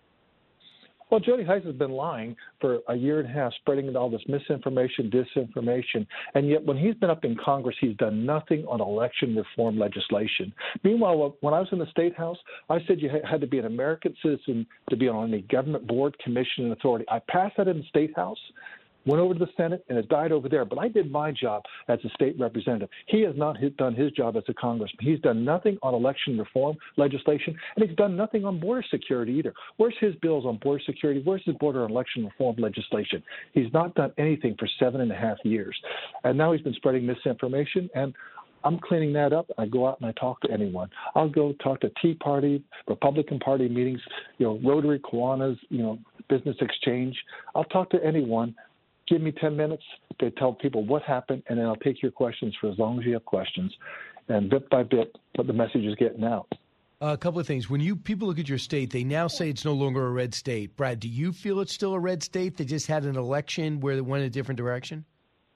Well, Jody Hice has been lying for a year and a half, spreading all this misinformation, disinformation, and yet when he's been up in Congress, he's done nothing on election reform legislation. Meanwhile, when I was in the State House, I said you had to be an American citizen to be on any government board, commission, and authority. I passed that in the State House, went over to the Senate, and it died over there. But I did my job as a state representative. He has not done his job as a congressman. He's done nothing on election reform legislation, and he's done nothing on border security either. Where's his bills on border security? Where's his border and election reform legislation? He's not done anything for seven and a half years. And now he's been spreading misinformation, and I'm cleaning that up. I go out and I talk to anyone. I'll go talk to Tea Party, Republican Party meetings, you know, Rotary, Kiwanis, you know, Business Exchange. I'll talk to anyone. Give me ten minutes to tell people what happened, and then I'll take your questions for as long as you have questions. And bit by bit, what the message is getting out. Uh, a couple of things. When you people look at your state, they now say it's no longer a red state. Brad, do you feel it's still a red state that just had an election where it went a different direction?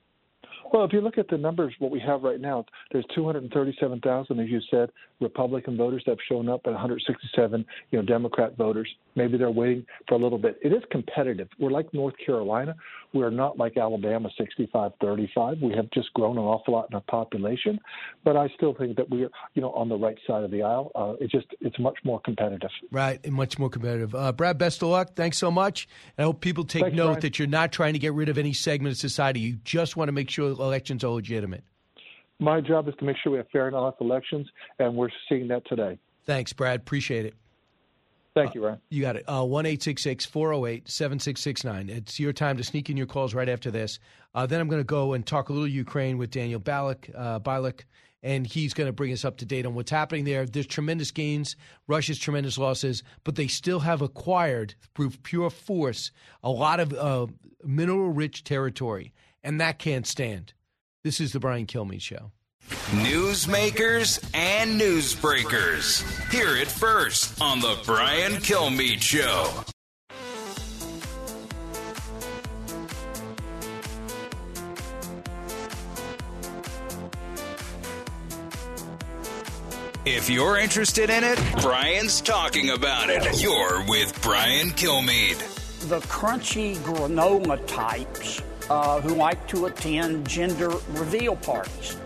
Well, if you look at the numbers, what we have right now, there's two hundred thirty-seven thousand, as you said, Republican voters that have shown up, and one hundred sixty-seven, you know, Democrat voters. Maybe they're waiting for a little bit. It is competitive. We're like North Carolina. We're not like Alabama, sixty-five thirty-five. We have just grown an awful lot in our population, but I still think that we're, you know, on the right side of the aisle. Uh, it's just, it's much more competitive. Right, and much more competitive. Uh, Brad, best of luck. Thanks so much. And I hope people take Thanks, note Brian. that you're not trying to get rid of any segment of society. You just want to make sure elections are legitimate. My job is to make sure we have fair and honest elections, and we're seeing that today. Thanks, Brad. Appreciate it. Thank you, Ryan. Uh, you got it. Uh, one eight six six, four oh eight, seven six six nine. It's your time to sneak in your calls right after this. Uh, then I'm going to go and talk a little Ukraine with Daniel Bialik, uh, Bialik, and he's going to bring us up to date on what's happening there. There's tremendous gains, Russia's tremendous losses, but they still have acquired, through pure force, a lot of uh, mineral-rich territory, and that can't stand. This is the Brian Kilmeade Show. Newsmakers and newsbreakers. Hear it first on the Brian Kilmeade Show. If you're interested in it, Brian's talking about it. You're with Brian Kilmeade. The crunchy granola types uh, who like to attend gender reveal parties.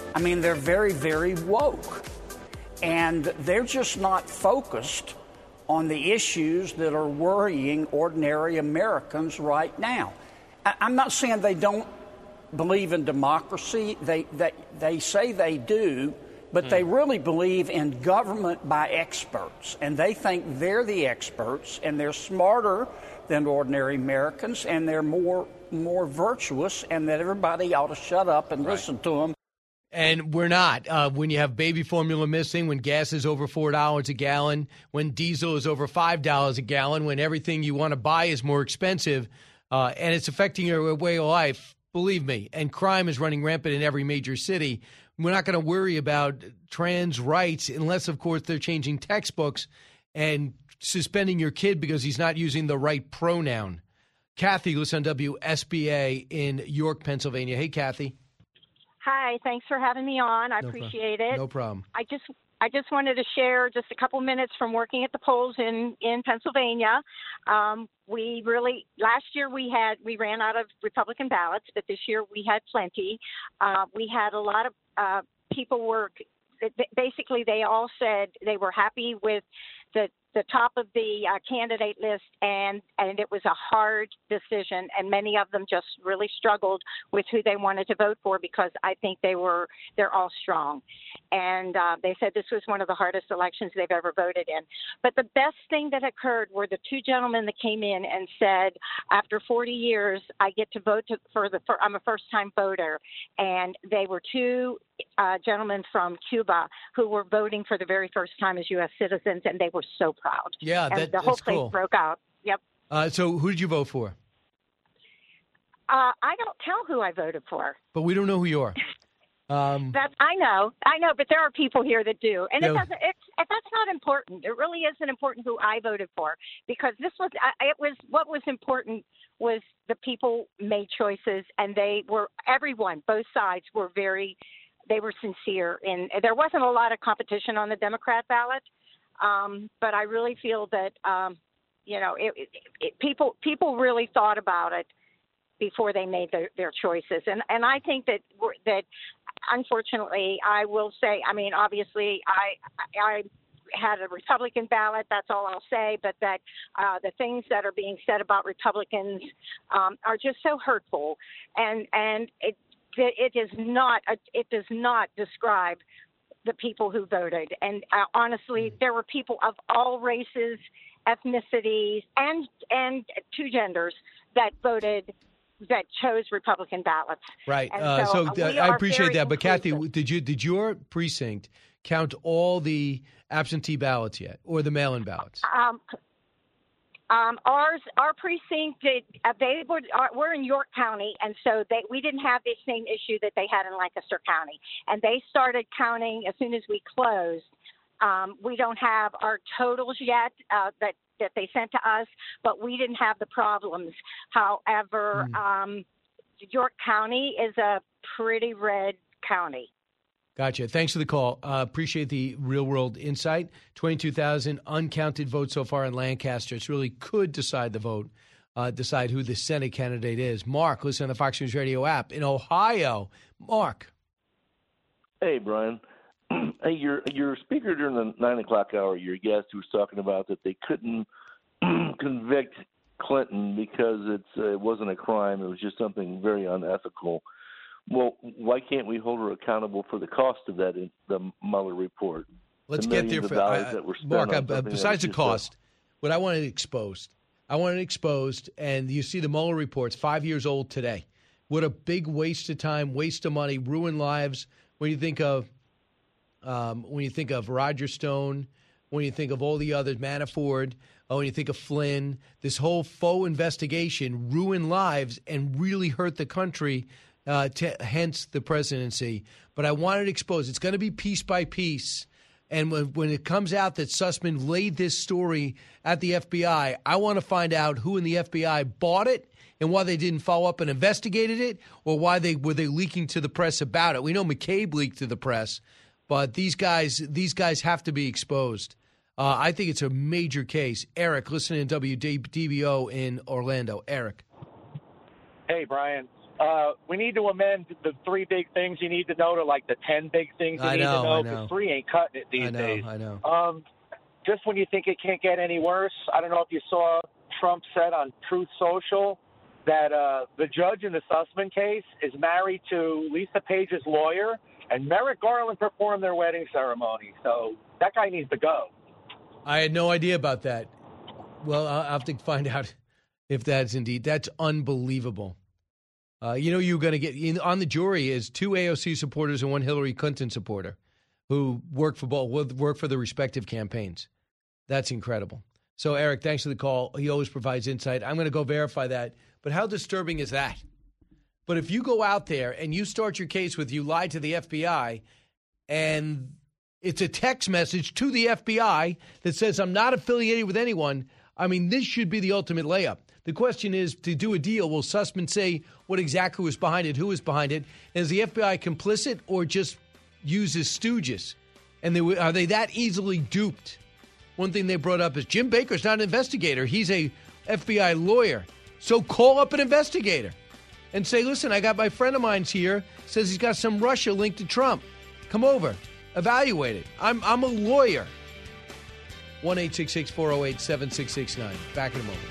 I mean, they're very, very woke. And they're just not focused on the issues that are worrying ordinary Americans right now. I- I'm not saying they don't believe in democracy. They, they, they say they do, but mm. they really believe in government by experts. And they think they're the experts, and they're smarter than ordinary Americans, and they're more more virtuous, and that everybody ought to shut up and right. listen to them. And we're not. Uh, when you have baby formula missing, when gas is over four dollars a gallon, when diesel is over five dollars a gallon, when everything you want to buy is more expensive, uh, and it's affecting your way of life, believe me, and crime is running rampant in every major city, we're not going to worry about trans rights unless, of course, they're changing textbooks and suspending your kid because he's not using the right pronoun. Kathy, listen on W S B A in York, Pennsylvania. Hey, Kathy. Hi, thanks for having me on. I No appreciate problem. it. No problem. I just I just wanted to share just a couple minutes from working at the polls in in Pennsylvania. Um, we really last year we had we ran out of Republican ballots, but this year we had plenty. Uh, we had a lot of uh, people were basically they all said they were happy with the the top of the uh, candidate list, and, and it was a hard decision, and many of them just really struggled with who they wanted to vote for because I think they were, they're all strong. And uh, they said this was one of the hardest elections they've ever voted in. But the best thing that occurred were the two gentlemen that came in and said, after forty years, I get to vote to, for the, for, I'm a first-time voter. And they were two uh, gentlemen from Cuba who were voting for the very first time as U S citizens, and they were so proud. Yeah, and that, the whole that's place cool. broke out. Yep. Uh, so who did you vote for? Uh, I don't tell who I voted for. But we don't know who you are. Um, That's I know, I know, but there are people here that do, and Yeah. it doesn't. It's that's not important. It really isn't important who I voted for because this was. I, it was what was important was the people made choices, and they were everyone, both sides were very. They were sincere, and there wasn't a lot of competition on the Democrat ballot, um, but I really feel that um, you know it, it, it, people people really thought about it before they made their, their choices, and and I think that we're, that. Unfortunately, I will say, I mean, obviously, I I had a Republican ballot. That's all I'll say. But that uh, the things that are being said about Republicans um, are just so hurtful, and and it it is not it does not describe the people who voted. And uh, honestly, there were people of all races, ethnicities, and and two genders that voted. That chose Republican ballots. Right. And Uh, so uh, th- we I are appreciate very that. But Kathy, inclusive. did you did your precinct count all the absentee ballots yet, or the mail-in ballots? Um, um, ours, our precinct, did, uh, they were, uh, we're in York County, and so they, we didn't have the same issue that they had in Lancaster County. And they started counting as soon as we closed. Um, we don't have our totals yet uh, that, that they sent to us, but we didn't have the problems. However, Mm. um, York County is a pretty red county. Gotcha. Thanks for the call. Uh, appreciate the real-world insight. twenty-two thousand uncounted votes so far in Lancaster. It really could decide the vote, uh, decide who the Senate candidate is. Mark, listen on the Fox News Radio app in Ohio. Mark. Hey, Brian. Hey, your your speaker during the nine o'clock hour, your guest who was talking about that they couldn't convict Clinton because it's uh, it wasn't a crime; it was just something very unethical. Well, why can't we hold her accountable for the cost of that in the Mueller report? Let's the get there. millions of For, dollars uh, that were spent Mark, on uh, something that besides was the just cost, what I wanted exposed, I wanted exposed, and you see the Mueller report's five years old today. What a big waste of time, waste of money, ruined lives. When you think of, um, when you think of Roger Stone, when you think of all the others, Manafort, oh, when you think of Flynn, this whole faux investigation ruined lives and really hurt the country. Uh, to, hence the presidency. But I wanted to expose. It's going to be piece by piece. And when, when it comes out that Sussman laid this story at the F B I, I want to find out who in the F B I bought it and why they didn't follow up and investigated it, or why they were they leaking to the press about it. We know McCabe leaked to the press, but these guys these guys have to be exposed. Uh, I think it's a major case. Eric, listening to W D B O in Orlando. Eric. Hey, Brian. uh, we need to amend the three big things you need to know to like the ten big things you I need know, to know I because know. three ain't cutting it these I know, days. I know. Um, just when you think it can't get any worse, I don't know if you saw Trump said on Truth Social that uh, the judge in the Sussman case is married to Lisa Page's lawyer, and Merrick Garland performed their wedding ceremony. So that guy needs to go. I had no idea about that. Well, I'll have to find out if that's indeed. That's unbelievable. Uh, you know, you're going to get in, on the jury is two A O C supporters and one Hillary Clinton supporter who work for both, work for the respective campaigns. That's incredible. So, Eric, thanks for the call. He always provides insight. I'm going to go verify that. But how disturbing is that? But if you go out there and you start your case with you lied to the F B I and it's a text message to the F B I that says I'm not affiliated with anyone, I mean, this should be the ultimate layup. The question is, to do a deal, will Sussman say what exactly was behind it, who was behind it? And is the F B I complicit or just uses stooges? And they, are they that easily duped? One thing they brought up is Jim Baker's not an investigator. He's a F B I lawyer. So call up an investigator and say, listen, I got my friend of mine's here, says he's got some Russia linked to Trump. Come over. Evaluate it. I'm, I'm a lawyer. one eight six six, four oh eight, seven six six nine. Back in a moment.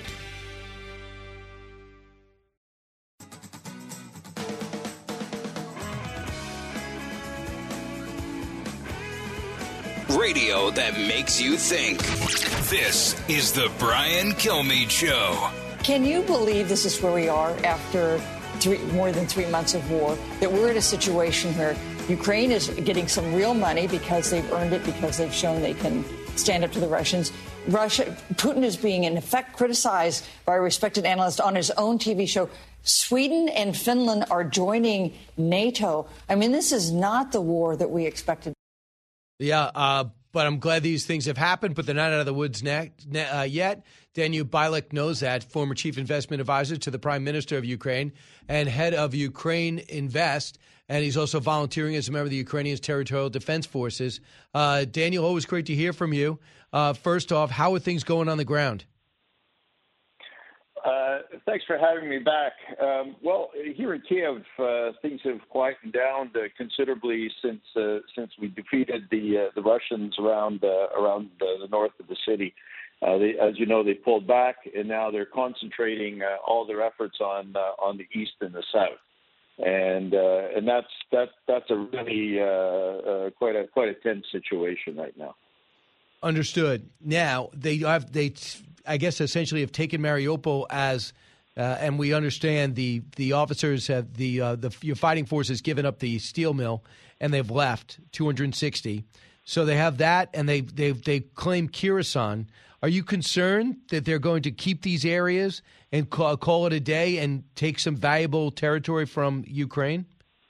Radio that makes you think. This is the Brian Kilmeade Show. Can you believe this is where we are after three, more than three months of war, that we're in a situation where Ukraine is getting some real money because they've earned it, because they've shown they can stand up to the Russians. Russia, Putin is being, in effect, criticized by a respected analyst on his own T V show. Sweden and Finland are joining NATO. I mean, this is not the war that we expected. Yeah, uh, but I'm glad these things have happened, but they're not out of the woods ne- ne- uh, yet. Daniel Bilek knows that, former chief investment advisor to the prime minister of Ukraine and head of Ukraine Invest. And he's also volunteering as a member of the Ukrainian Territorial Defense Forces. Uh, Daniel, always great to hear from you. Uh, first off, how are things going on the ground? Uh, thanks for having me back. Um, well, here in Kiev, uh, things have quietened down uh, considerably since uh, since we defeated the uh, the Russians around uh, around uh, the north of the city. Uh, they, as you know, they pulled back, and now they're concentrating uh, all their efforts on uh, on the east and the south, and uh, and that's that that's a really uh, uh, quite a quite a tense situation right now. Understood. Now they have they, I guess, essentially have taken Mariupol as, uh, and we understand the the officers have the uh, the your fighting force has given up the steel mill and they've left two hundred sixty. So they have that, and they they they claim Kherson. Are you concerned that they're going to keep these areas and call, call it a day and take some valuable territory from Ukraine?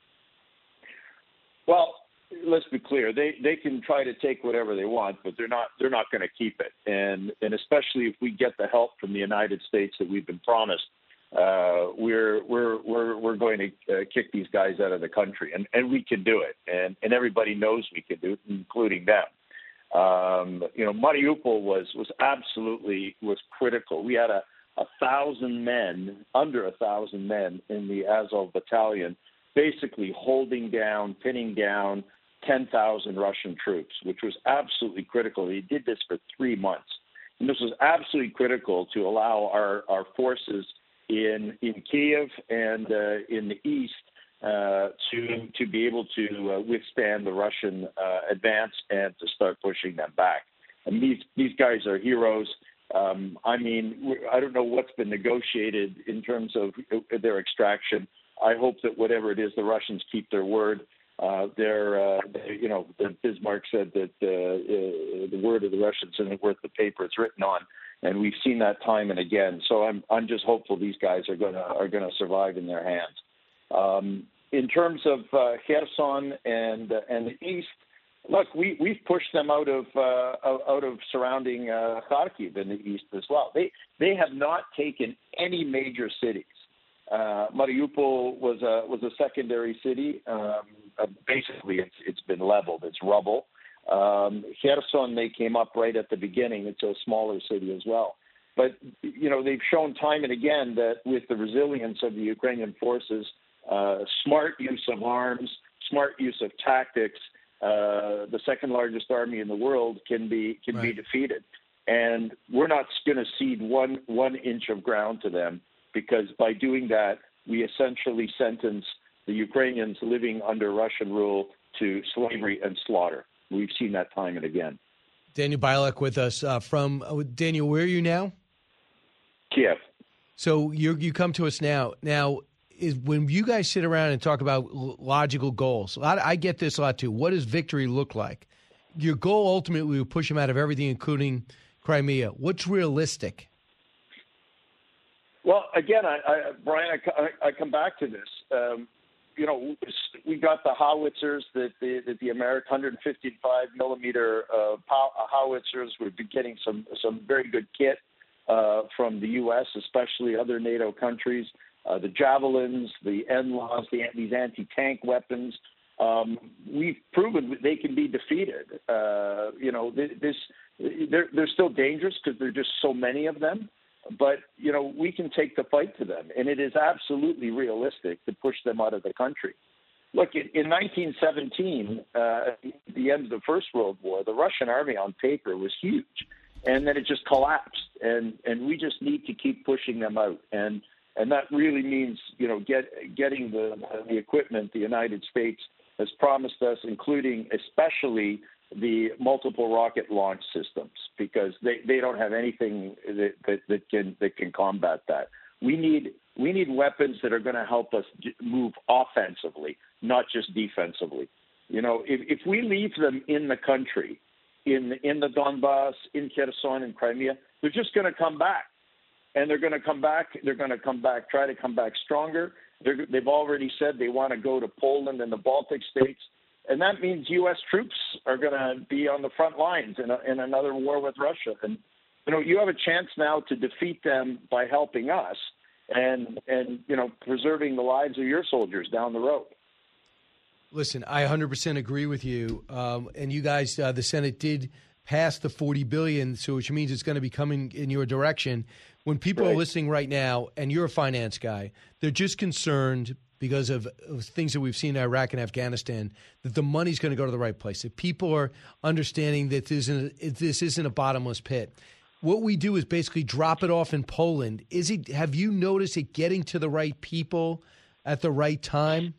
Well, let's be clear. They they can try to take whatever they want, but they're not they're not going to keep it. And and especially if we get the help from the United States that we've been promised, uh, we're we're we're we're going to uh, kick these guys out of the country, and, and we can do it. And and everybody knows we can do it, including them. Um, you know, Mariupol was was absolutely was critical. We had a a thousand men, under a thousand men in the Azov battalion, basically holding down, pinning down ten thousand Russian troops, which was absolutely critical. They did this for three months. And this was absolutely critical to allow our, our forces in in Kiev and uh, in the east uh, to to be able to uh, withstand the Russian uh, advance and to start pushing them back. And these, these guys are heroes. Um, I mean, I don't know what's been negotiated in terms of their extraction. I hope that whatever it is, the Russians keep their word. Uh, they're, uh, they, you know, Bismarck said that uh, uh, the word of the Russians isn't worth the paper it's written on, and we've seen that time and again. So I'm, I'm just hopeful these guys are gonna are gonna survive in their hands. Um, in terms of uh, Kherson and uh, and the east, look, we we've pushed them out of uh, out of surrounding uh, Kharkiv in the east as well. They they have not taken any major cities. Uh, Mariupol was a was a secondary city. Um, uh, basically, it's it's been leveled. It's rubble. Um, Kherson, they came up right at the beginning. It's a smaller city as well. But you know, they've shown time and again that with the resilience of the Ukrainian forces, uh, smart use of arms, smart use of tactics, uh, the second largest army in the world can be can right. be defeated. And we're not going to cede one one inch of ground to them, because by doing that, we essentially sentence the Ukrainians living under Russian rule to slavery and slaughter. We've seen that time and again. Daniel Bialek with us uh, from uh, Daniel. Where are you now? Kiev. So you you come to us now. Now, is when you guys sit around and talk about logical goals, I, I get this a lot too. What does victory look like? Your goal ultimately will push them out of everything, including Crimea. What's realistic? Well, again, I, I, Brian, I, I come back to this. Um, you know, we got the howitzers that the, that the American one fifty-five millimeter uh, howitzers. We've been getting some some very good kit uh, from the U S, especially other NATO countries. Uh, the javelins, the N L A Ws, the, these anti-tank weapons. Um, we've proven they can be defeated. Uh, you know, this they're they're still dangerous because there are just so many of them. But, you know, we can take the fight to them, and it is absolutely realistic to push them out of the country. Look, in, in nineteen seventeen, uh, at the end of the First World War, the Russian army on paper was huge, and then it just collapsed, and, and we just need to keep pushing them out. And and that really means, you know, get, getting the, the equipment the United States has promised us, including especially the multiple rocket launch systems, because they, they don't have anything that, that, that can that can combat that. We need we need weapons that are going to help us move offensively, not just defensively. You know, if, if we leave them in the country, in in the Donbass, in Kherson, and Crimea, they're just going to come back, and they're going to come back. They're going to come back, try to come back stronger. They're, they've already said they want to go to Poland and the Baltic states. And that means U S troops are going to be on the front lines in, a, in another war with Russia. And, you know, you have a chance now to defeat them by helping us and, and you know, preserving the lives of your soldiers down the road. Listen, I one hundred percent agree with you. Um, and you guys, uh, the Senate did pass the forty billion dollars, so which means it's going to be coming in your direction. When people right. are listening right now, and you're a finance guy, they're just concerned because of, of things that we've seen in Iraq and Afghanistan, that the money's going to go to the right place, that people are understanding that this isn't, this isn't a bottomless pit. What we do is basically drop it off in Poland. Is it? Have you noticed it getting to the right people at the right time?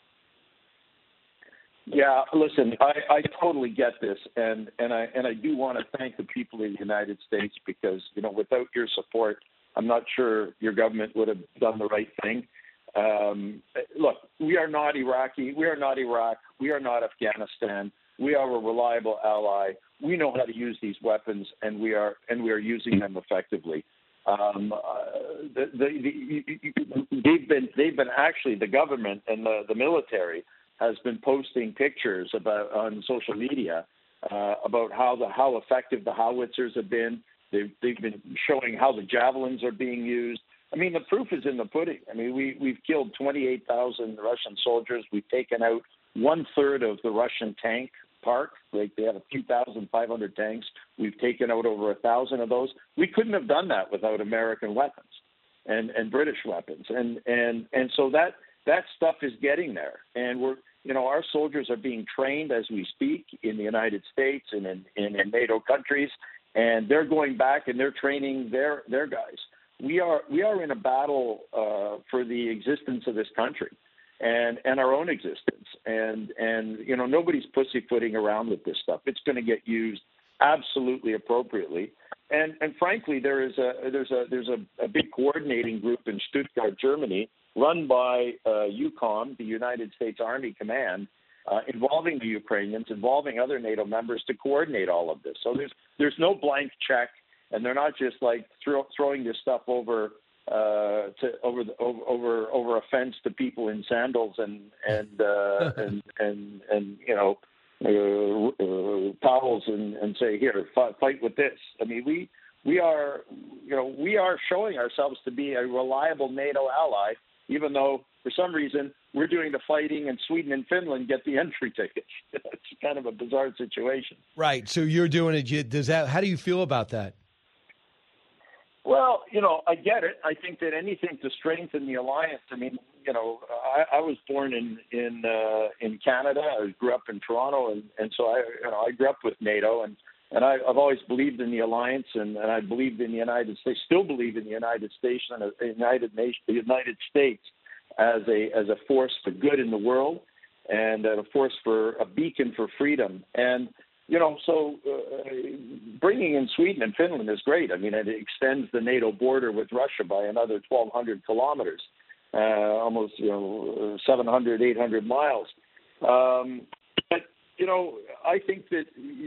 Yeah, listen, I, I totally get this, and, and I and I do want to thank the people of the United States, because, you know, without your support, I'm not sure your government would have done the right thing. Um, look, we are not Iraqi. We are not Iraq. We are not Afghanistan. We are a reliable ally. We know how to use these weapons, and we are and we are using them effectively. Um, uh, the, the, the, they've been they've been actually the government and the, the military has been posting pictures about on social media uh, about how the how effective the howitzers have been. They've they've been showing how the javelins are being used. I mean, the proof is in the pudding. I mean, we, we've killed twenty-eight thousand Russian soldiers. We've taken out one-third of the Russian tank park. Like, they have a few thousand five hundred tanks. We've taken out over one thousand of those. We couldn't have done that without American weapons and, and British weapons. And, and, and so that, that stuff is getting there. And we're, you know, our soldiers are being trained as we speak in the United States and in, in, in NATO countries, and they're going back and they're training their, their guys. We are we are in a battle uh, for the existence of this country, and, and our own existence, and and you know nobody's pussyfooting around with this stuff. It's going to get used absolutely appropriately, and and frankly, there is a there's a there's a, a big coordinating group in Stuttgart, Germany, run by uh, EUCOM, the United States Army Command, uh, involving the Ukrainians, involving other NATO members to coordinate all of this. So there's there's no blank check. And they're not just like throw, throwing this stuff over uh, to over, the, over over over a fence to people in sandals and and uh, and, and and you know uh, uh, towels and, and say, here, fight, fight with this. I mean, we we are you know we are showing ourselves to be a reliable NATO ally, even though for some reason we're doing the fighting and Sweden and Finland get the entry tickets. It's kind of a bizarre situation. Right. So you're doing it. Does that? How do you feel about that? Well, you know, I get it. I think that anything to strengthen the alliance, I mean, you know, I, I was born in in uh, in Canada. I grew up in Toronto, and, and so I, you know, I grew up with NATO, and and I, I've always believed in the alliance, and, and I believed in the United States. Still believe in the United States and the United Nation, the United States as a as a force for good in the world, and a force for a beacon for freedom. And you know, so uh, bringing in Sweden and Finland is great. I mean, it extends the NATO border with Russia by another twelve hundred kilometers, uh, almost, you know, seven hundred, eight hundred miles. Um, but, you know, I think that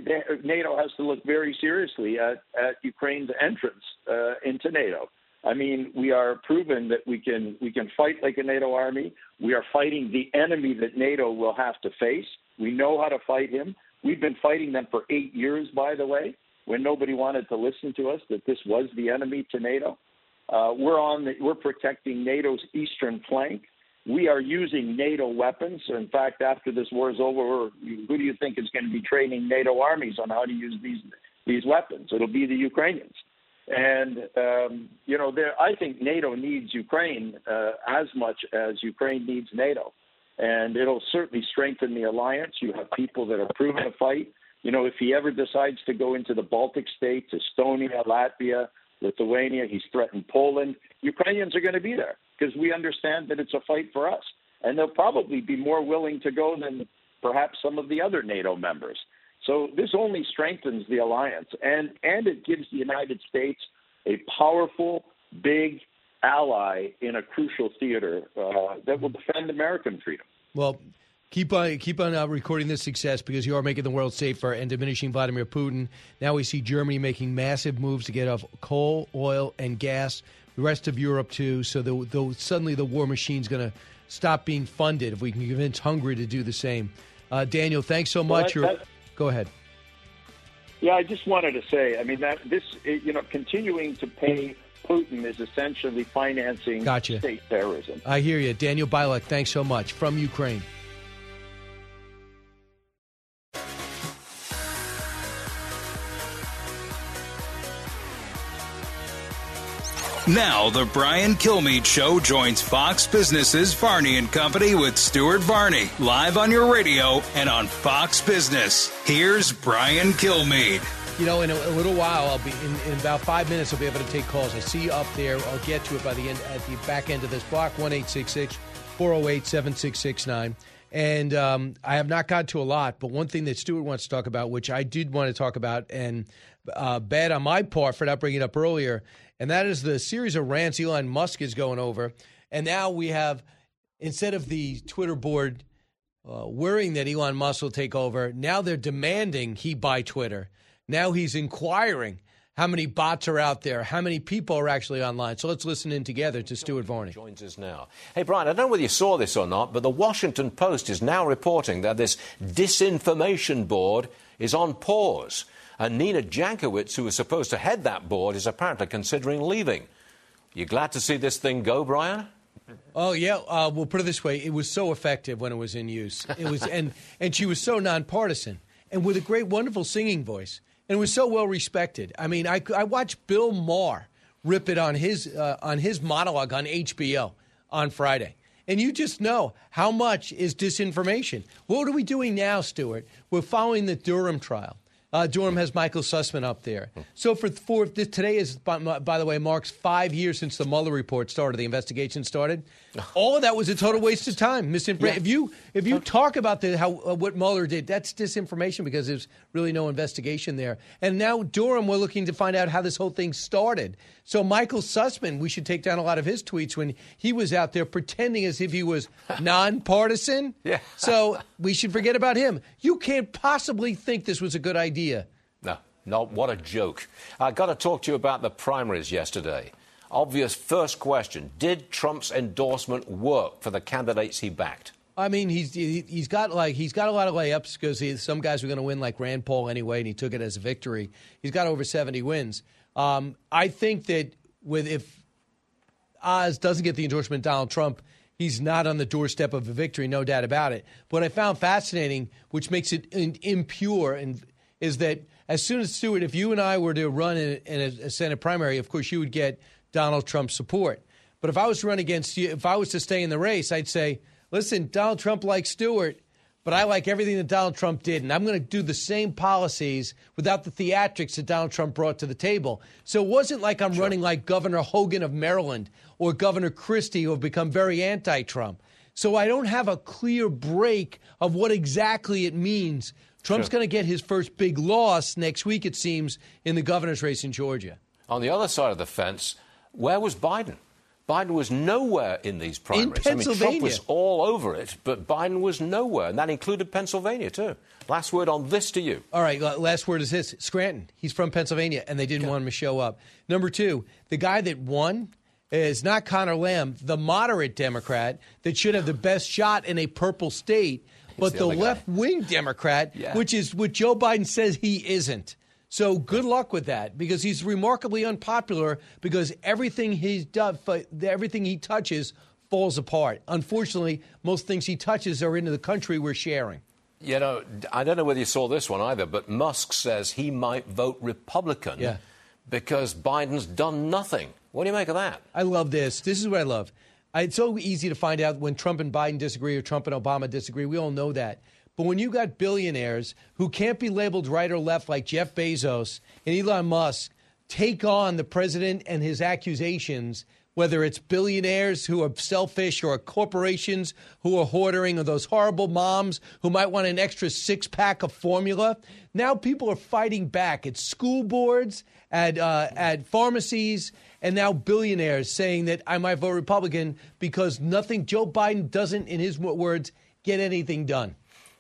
NATO has to look very seriously at, at Ukraine's entrance uh, into NATO. I mean, we are proven that we can we can fight like a NATO army. We are fighting the enemy that NATO will have to face. We know how to fight him. We've been fighting them for eight years, by the way, when nobody wanted to listen to us, that this was the enemy to NATO. Uh, we're on. The, we're protecting NATO's eastern flank. We are using NATO weapons. In fact, after this war is over, who do you think is going to be training NATO armies on how to use these these weapons? It'll be the Ukrainians. And, um, you know, there, I think NATO needs Ukraine uh, as much as Ukraine needs NATO. And it'll certainly strengthen the alliance. You have people that are proven to fight. You know, if he ever decides to go into the Baltic states, Estonia, Latvia, Lithuania, he's threatened Poland, Ukrainians are going to be there because we understand that it's a fight for us. And they'll probably be more willing to go than perhaps some of the other NATO members. So this only strengthens the alliance, and, and it gives the United States a powerful, big ally in a crucial theater uh, that will defend American freedom. Well, keep on keep on uh, recording this success because you are making the world safer and diminishing Vladimir Putin. Now we see Germany making massive moves to get off coal, oil, and gas. The rest of Europe, too. So the, the, suddenly the war machine's going to stop being funded if we can convince Hungary to do the same. Uh, Daniel, thanks so much. Well, that, that, Go ahead. Yeah, I just wanted to say, I mean, that this, you know, continuing to pay Putin is essentially financing gotcha. state terrorism. I hear you. Daniel Bilek, thanks so much. From Ukraine. Now, the Brian Kilmeade Show joins Fox Business's Varney and Company with Stuart Varney, live on your radio and on Fox Business. Here's Brian Kilmeade. You know, in a, a little while, I'll be in, in about five minutes. I'll be able to take calls. I see you up there. I'll get to it by the end at the back end of this block. one eight six six, four oh eight, seven six six nine. And um, I have not got to a lot, but one thing that Stuart wants to talk about, which I did want to talk about, and uh, bad on my part for not bringing it up earlier, and that is the series of rants Elon Musk is going over. And now we have, instead of the Twitter board uh, worrying that Elon Musk will take over, now they're demanding he buy Twitter. Now he's inquiring how many bots are out there, how many people are actually online. So let's listen in together to Stuart Varney. Joins us now. Hey, Brian, I don't know whether you saw this or not, but the Washington Post is now reporting that this disinformation board is on pause. And Nina Jankowicz, who was supposed to head that board, is apparently considering leaving. You glad to see this thing go, Brian? Oh, yeah. Uh, we'll put it this way. It was so effective when it was in use. It was, and, and she was so nonpartisan and with a great, wonderful singing voice. And it was so well respected. I mean, I, I watched Bill Maher rip it on his uh, on his monologue on H B O on Friday. And you just know how much is disinformation. What are we doing now, Stuart? We're following the Durham trial. Uh, Durham has Michael Sussman up there. So for, for this, today is, by, by the way, marks five years since the Mueller report started, the investigation started. All of that was a total waste of time. Misinformation. Yeah. If you if you talk about the how uh, what Mueller did, that's disinformation because there's really no investigation there. And now Durham, we're looking to find out how this whole thing started. So Michael Sussman, we should take down a lot of his tweets when he was out there pretending as if he was nonpartisan. Yeah. So we should forget about him. You can't possibly think this was a good idea. No, no, what a joke. I got to talk to you about the primaries yesterday. Obvious first question. Did Trump's endorsement work for the candidates he backed? I mean, he's he's got like he's got a lot of layups because he, some guys were going to win, like Rand Paul anyway, and he took it as a victory. He's got over seventy wins. Um, I think that with if Oz doesn't get the endorsement of Donald Trump, he's not on the doorstep of a victory, no doubt about it. But what I found fascinating, which makes it in, impure, and is that as soon as Stuart, if you and I were to run in, in a, a Senate primary, of course you would get Donald Trump's support. But if I was to run against you, if I was to stay in the race, I'd say, listen, Donald Trump likes Stewart, but I like everything that Donald Trump did, and I'm going to do the same policies without the theatrics that Donald Trump brought to the table. So it wasn't like I'm sure. running like Governor Hogan of Maryland or Governor Christie, who have become very anti-Trump. So I don't have a clear break of what exactly it means. Trump's sure. going to get his first big loss next week, it seems, in the governor's race in Georgia. On the other side of the fence, where was Biden? Biden was nowhere in these primaries. In Pennsylvania. I mean, Trump was all over it, but Biden was nowhere, and that included Pennsylvania, too. Last word on this to you. All right, last word is this. Scranton, he's from Pennsylvania, and they didn't okay. want him to show up. Number two, the guy that won is not Connor Lamb, the moderate Democrat that should have the best shot in a purple state, but the, the left-wing Democrat, yeah. which is what Joe Biden says he isn't. So good luck with that, because he's remarkably unpopular because everything he's done, everything he touches falls apart. Unfortunately, most things he touches are into the country we're sharing. You know, I don't know whether you saw this one either, but Musk says he might vote Republican yeah. because Biden's done nothing. What do you make of that? I love this. This is what I love. It's so easy to find out when Trump and Biden disagree or Trump and Obama disagree. We all know that. But when you got billionaires who can't be labeled right or left like Jeff Bezos and Elon Musk take on the president and his accusations, whether it's billionaires who are selfish or corporations who are hoarding or those horrible moms who might want an extra six-pack of formula, now people are fighting back at school boards, at, uh, at pharmacies, and now billionaires saying that I might vote Republican because nothing, Joe Biden doesn't, in his words, get anything done.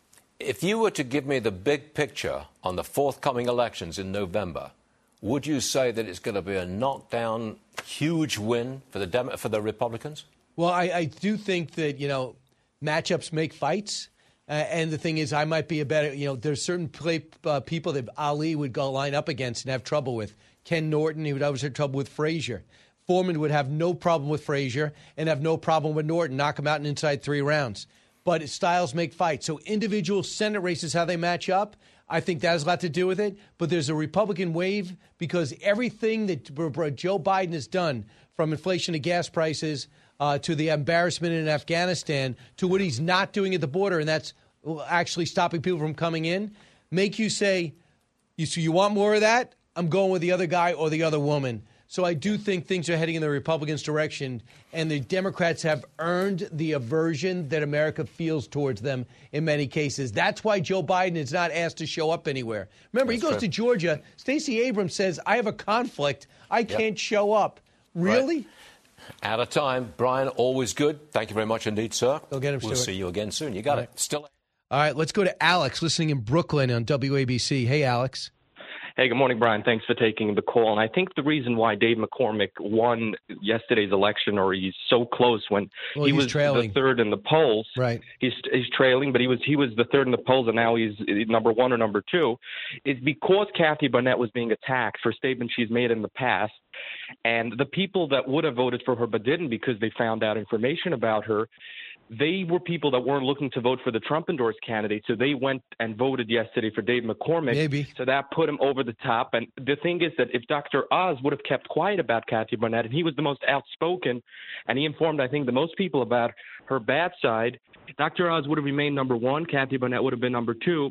If you were to give me the big picture on the forthcoming elections in November, would you say that it's going to be a knockdown, huge win for the Dem- for the Republicans? Well, I, I do think that, you know, matchups make fights. Uh, and the thing is, I might be a better, you know, there's certain play, uh, people that Ali would go line up against and have trouble with. Ken Norton, he would always have trouble with Frazier. Foreman would have no problem with Frazier and have no problem with Norton, knock him out in inside three rounds. But styles make fights. So individual Senate races, how they match up, I think that has a lot to do with it. But there's a Republican wave because everything that Joe Biden has done, from inflation to gas prices uh, to the embarrassment in Afghanistan to what he's not doing at the border, and that's actually stopping people from coming in, make you say, you, so you want more of that? I'm going with the other guy or the other woman. So I do think things are heading in the Republicans' direction, and the Democrats have earned the aversion that America feels towards them in many cases. That's why Joe Biden is not asked to show up anywhere. Remember, That's he goes true. to Georgia. Stacey Abrams says, I have a conflict. I yep. can't show up. Really? Right. Out of time. Brian, always good. Thank you very much indeed, sir. Go get him, We'll Stuart. see you again soon. You got All it. right. Still. All right, let's go to Alex, listening in Brooklyn on W A B C. Hey, Alex. Hey, good morning, Brian. Thanks for taking the call. And I think the reason why Dave McCormick won yesterday's election, or he's so close when well, he was trailing. the third in the polls. Right. He's he's trailing, but he was he was the third in the polls, and now he's number one or number two, is because Kathy Barnett was being attacked for statements she's made in the past. And the people that would have voted for her but didn't because they found out information about her, they were people that weren't looking to vote for the Trump-endorsed candidate, so they went and voted yesterday for Dave McCormick. Maybe. So that put him over the top. And the thing is that if Doctor Oz would have kept quiet about Kathy Barnett, and he was the most outspoken, and he informed, I think, the most people about her bad side, Doctor Oz would have remained number one, Kathy Barnett would have been number two,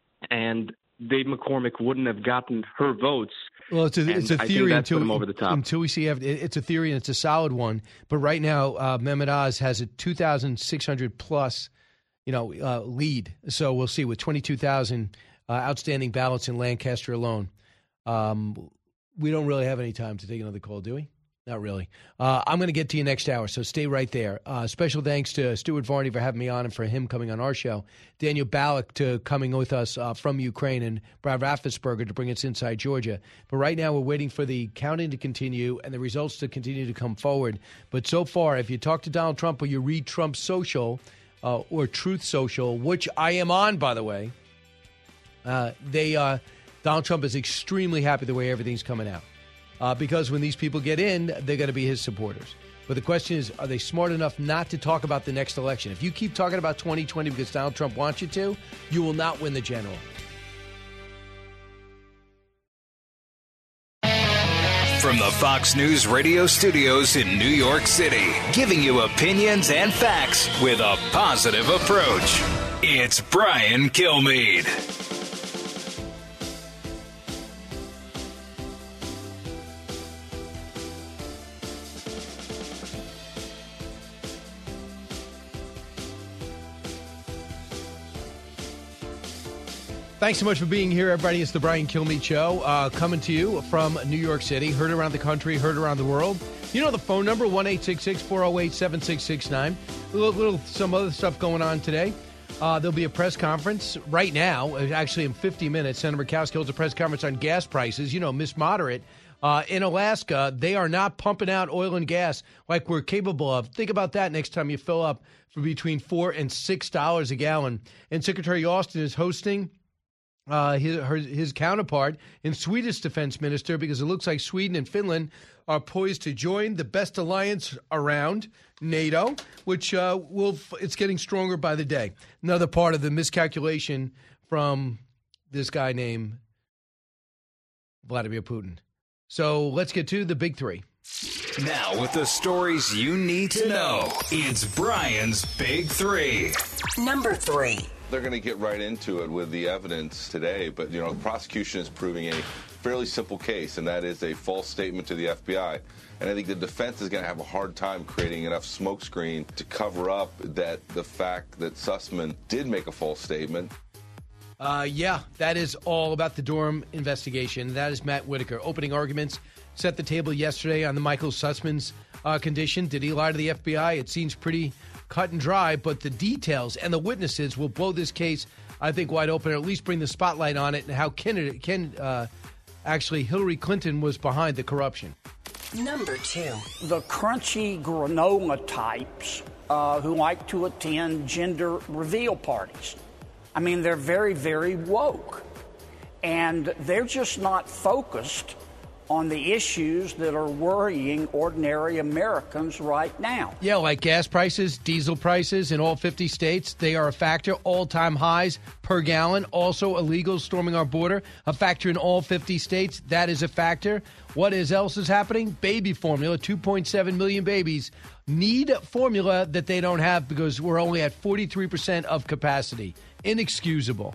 and Dave McCormick wouldn't have gotten her votes. Well, it's a, it's a theory until, put him over the top. until we see – it's a theory and it's a solid one. But right now, uh, Mehmet Oz has a two thousand six hundred plus, you know, uh, lead. So we'll see with twenty-two thousand uh, outstanding ballots in Lancaster alone. Um, we don't really have any time to take another call, do we? Not really. Uh, I'm going to get to you next hour, so stay right there. Uh, special thanks to Stuart Varney for having me on and for him coming on our show. Daniel Balak to coming with us uh, from Ukraine, and Brad Raffensperger to bring us inside Georgia. But right now we're waiting for the counting to continue and the results to continue to come forward. But so far, if you talk to Donald Trump or you read Trump Social uh, or Truth Social, which I am on, by the way, uh, they uh, Donald Trump is extremely happy the way everything's coming out. Uh, because when these people get in, they're going to be his supporters. But the question is, are they smart enough not to talk about the next election? If you keep talking about twenty twenty because Donald Trump wants you to, you will not win the general. from the Fox News radio studios in New York City, giving you opinions and facts with a positive approach. It's Brian Kilmeade. Thanks so much for being here, everybody. It's the Brian Kilmeade Show, uh, coming to you from New York City. Heard around the country, heard around the world. You know the phone number, one eight six six, four oh eight, seven six six nine. A little, little some other stuff going on today. Uh, there'll be a press conference right now, actually in fifty minutes. Senator Murkowski holds a press conference on gas prices. You know, Miss Moderate. Uh, in Alaska, they are not pumping out oil and gas like we're capable of. Think about that next time you fill up for between four and six dollars a gallon. And Secretary Austin is hosting Uh, his, her, his counterpart in Swedish defense minister, because it looks like Sweden and Finland are poised to join the best alliance around, NATO, which uh, will it's getting stronger by the day. Another part of the miscalculation from this guy named Vladimir Putin. So let's get to the big three. Now with the stories you need to know, it's Brian's Big Three. Number three. They're going to get right into it with the evidence today, but, you know, the prosecution is proving a fairly simple case, and that is a false statement to the F B I. And I think the defense is going to have a hard time creating enough smokescreen to cover up that the fact that Sussman did make a false statement. Uh, yeah, that is all about the Durham investigation. That is Matt Whitaker. Opening arguments set the table yesterday on the Michael Sussman's uh, condition. Did he lie to the F B I? It seems pretty cut and dry, but the details and the witnesses will blow this case, I think, wide open, or at least bring the spotlight on it and how Ken, Ken uh, actually Hillary Clinton was behind the corruption. Number two. The crunchy granola types uh, who like to attend gender reveal parties. I mean, they're very, very woke. And they're just not focused on the issues that are worrying ordinary Americans right now. Yeah, like gas prices, diesel prices in all fifty states. They are a factor. All-time highs per gallon. Also illegals storming our border. A factor in all fifty states. That is a factor. What is else is happening? Baby formula. two point seven million babies need formula that they don't have because we're only at forty-three percent of capacity. Inexcusable.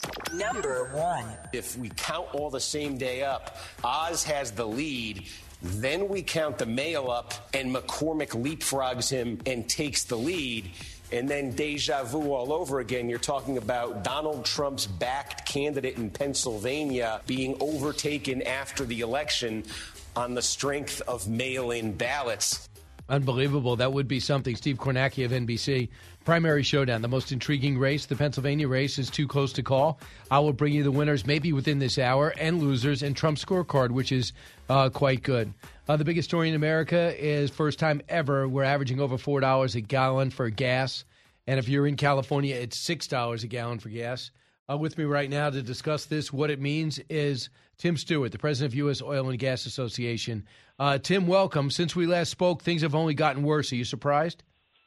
Number one. If we count all the same day up, Oz has the lead. Then we count the mail up, and McCormick leapfrogs him and takes the lead. And then deja vu all over again. You're talking about Donald Trump's backed candidate in Pennsylvania being overtaken after the election on the strength of mail-in ballots. Unbelievable. That would be something. Steve Kornacki of N B C. Primary showdown, the most intriguing race. The Pennsylvania race is too close to call. I will bring you the winners maybe within this hour and losers and Trump's scorecard, which is uh, quite good. Uh, the biggest story in America is first time ever we're averaging over four dollars a gallon for gas. And if you're in California, it's six dollars a gallon for gas. Uh, with me right now to discuss this, what it means, is Tim Stewart, the president of U S Oil and Gas Association. Uh, Tim, welcome. Since we last spoke, things have only gotten worse. Are you surprised?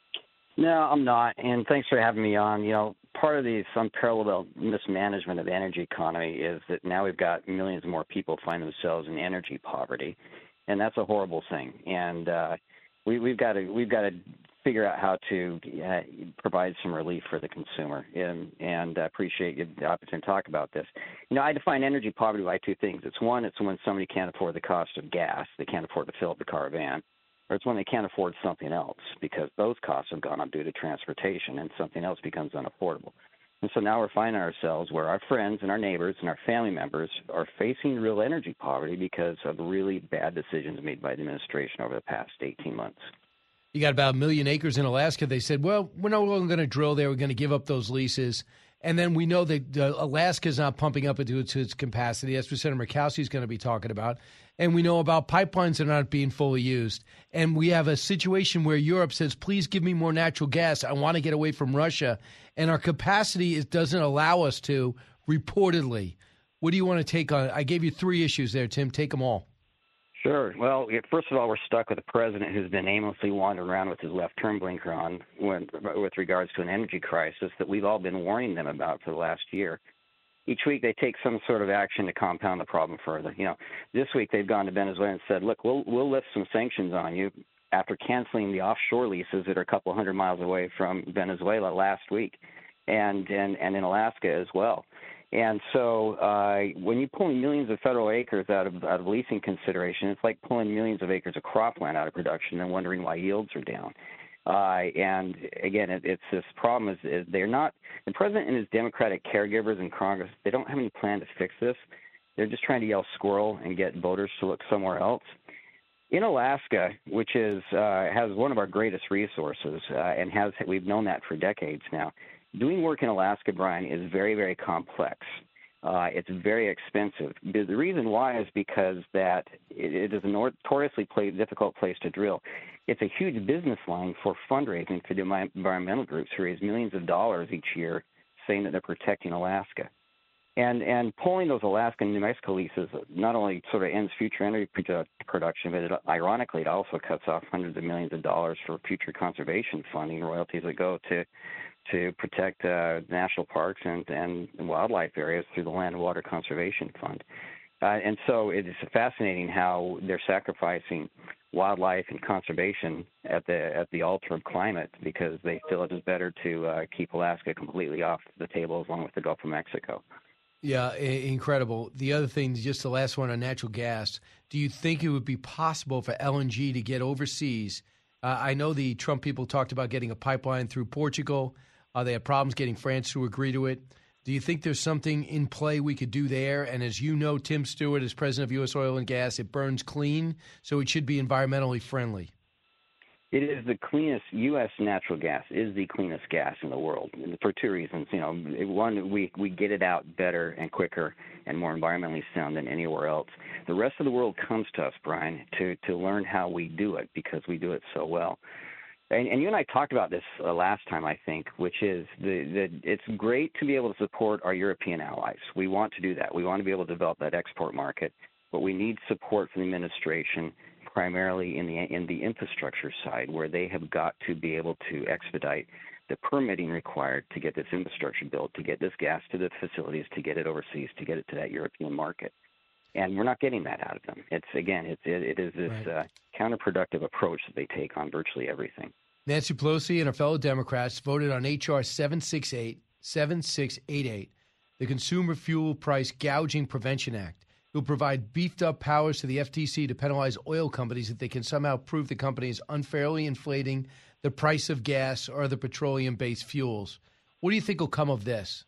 No, I'm not, and thanks for having me on. You know, part of the unparalleled mismanagement of the energy economy is that now we've got millions more people find themselves in energy poverty, and that's a horrible thing. And uh, we, we've got to we've got to figure out how to uh, provide some relief for the consumer. And, and I appreciate you the opportunity to talk about this. You know, I define energy poverty by two things. It's one, it's when somebody can't afford the cost of gas, they can't afford to fill up the car or van. Or it's when they can't afford something else because those costs have gone up due to transportation and something else becomes unaffordable. And so now we're finding ourselves where our friends and our neighbors and our family members are facing real energy poverty because of really bad decisions made by the administration over the past eighteen months. You got about a million acres in Alaska. They said, well, we're no longer going to drill there. We're going to give up those leases. And then we know that uh, Alaska is not pumping up into its, its capacity. That's what Senator Murkowski is going to be talking about. And we know about pipelines that are not being fully used. And we have a situation where Europe says, please give me more natural gas. I want to get away from Russia. And our capacity is, doesn't allow us to, reportedly. What do you want to take on? I gave you three issues there, Tim. Take them all. Sure. Well, first of all, we're stuck with a president who's been aimlessly wandering around with his left turn blinker on when, with regards to an energy crisis that we've all been warning them about for the last year. each week they take some sort of action to compound the problem further. You know, this week they've gone to Venezuela and said, look, we'll we'll lift some sanctions on you after canceling the offshore leases that are a couple hundred miles away from Venezuela last week, and and, and in Alaska as well. And so uh, when you pull millions of federal acres out of out of leasing consideration, it's like pulling millions of acres of cropland out of production and wondering why yields are down. Uh, and again, it, it's this problem is, is they're not, the president and his Democratic caregivers in Congress, they don't have any plan to fix this. They're just trying to yell squirrel and get voters to look somewhere else. In Alaska, which is uh, has one of our greatest resources, uh, and has we've known that for decades now, doing work in Alaska, Brian, is very, very complex. Uh, it's very expensive. The reason why is because that it, it is a notoriously play, difficult place to drill. It's a huge business line for fundraising for the environmental groups who raise millions of dollars each year saying that they're protecting Alaska. And and pulling those Alaska and New Mexico leases not only sort of ends future energy production, but it, ironically it also cuts off hundreds of millions of dollars for future conservation funding, royalties that go to to protect uh, national parks and, and wildlife areas through the Land and Water Conservation Fund. Uh, and so it is fascinating how they're sacrificing wildlife and conservation at the at the altar of climate because they feel it is better to uh, keep Alaska completely off the table along with the Gulf of Mexico. Yeah, incredible. The other thing, just the last one on natural gas, do you think it would be possible for L N G to get overseas? Uh, I know the Trump people talked about getting a pipeline through Portugal. Uh, they had problems getting France to agree to it. Do you think there's something in play we could do there? And as you know, Tim Stewart is president of U S Oil and Gas. It burns clean, so it should be environmentally friendly. It is the cleanest. U S natural gas is the cleanest gas in the world for two reasons. You know, one, we we get it out better and quicker and more environmentally sound than anywhere else. The rest of the world comes to us, Brian, to to learn how we do it because we do it so well. And, and you and I talked about this uh, last time, I think, which is the, the it's great to be able to support our European allies. We want to do that. We want to be able to develop that export market, but we need support from the administration primarily in the in the infrastructure side, where they have got to be able to expedite the permitting required to get this infrastructure built, to get this gas to the facilities, to get it overseas, to get it to that European market. And we're not getting that out of them. It's again, it's it, it is this right. uh, counterproductive approach that they take on virtually everything. Nancy Pelosi and her fellow Democrats voted on H R seven sixty-eight, seven six eight eight, the Consumer Fuel Price Gouging Prevention Act. It will provide beefed-up powers to the F T C to penalize oil companies if they can somehow prove the company is unfairly inflating the price of gas or the petroleum-based fuels. What do you think will come of this?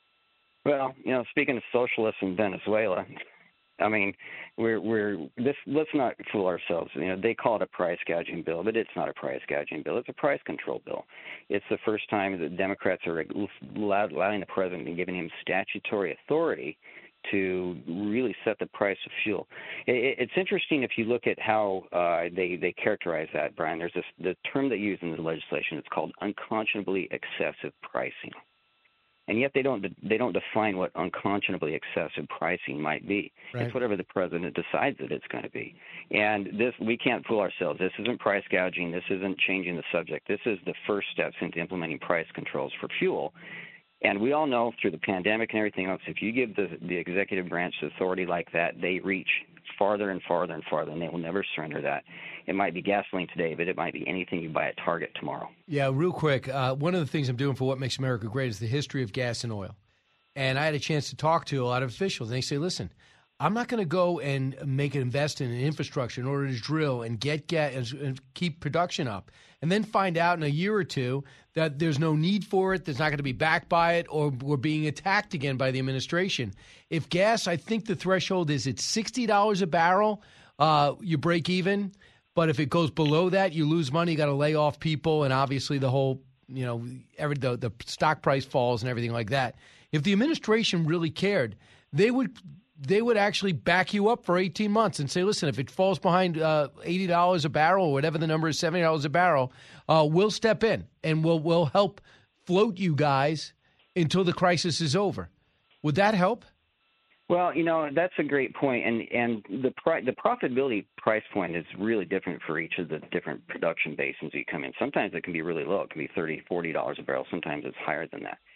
Well, you know, speaking of socialists in Venezuela, I mean, we're we're this. Let's not fool ourselves. You know, they call it a price gouging bill, but it's not a price gouging bill. It's a price control bill. It's the first time that Democrats are allowing the president and giving him statutory authority to really set the price of fuel. It, it's interesting if you look at how uh, they they characterize that, Brian. There's this the term they use in the legislation. It's called unconscionably excessive pricing. And yet they don't they don't define what unconscionably excessive pricing might be. Right. It's whatever the president decides that it's going to be. And this we can't fool ourselves. This isn't price gouging. This isn't changing the subject. This is the first steps into implementing price controls for fuel. And we all know through the pandemic and everything else, if you give the the executive branch authority like that, they reach farther and farther and farther, and they will never surrender that. It might be gasoline today, but it might be anything you buy at Target tomorrow. Yeah, real quick, uh, one of the things I'm doing for What Makes America Great is the history of gas and oil. And I had a chance to talk to a lot of officials, and they say, listen, I'm not going to go and make an invest in an infrastructure in order to drill and get gas and keep production up, and then find out in a year or two that there's no need for it, there's not going to be backed by it, or we're being attacked again by the administration. If gas, I think the threshold is it's sixty dollars a barrel, uh, you break even. But if it goes below that, you lose money. You got to lay off people, and obviously the whole, you know, every the, the stock price falls and everything like that. If the administration really cared, they would they would actually back you up for eighteen months and say, listen, if it falls behind uh, eighty dollars a barrel or whatever the number is, seventy dollars a barrel, uh, we'll step in and we'll we'll help float you guys until the crisis is over. Would that help? Well, you know, that's a great point, and and the pri- the profitability price point is really different for each of the different production basins you come in. Sometimes it can be really low. It can be thirty dollars, forty dollars a barrel. Sometimes it's higher than that.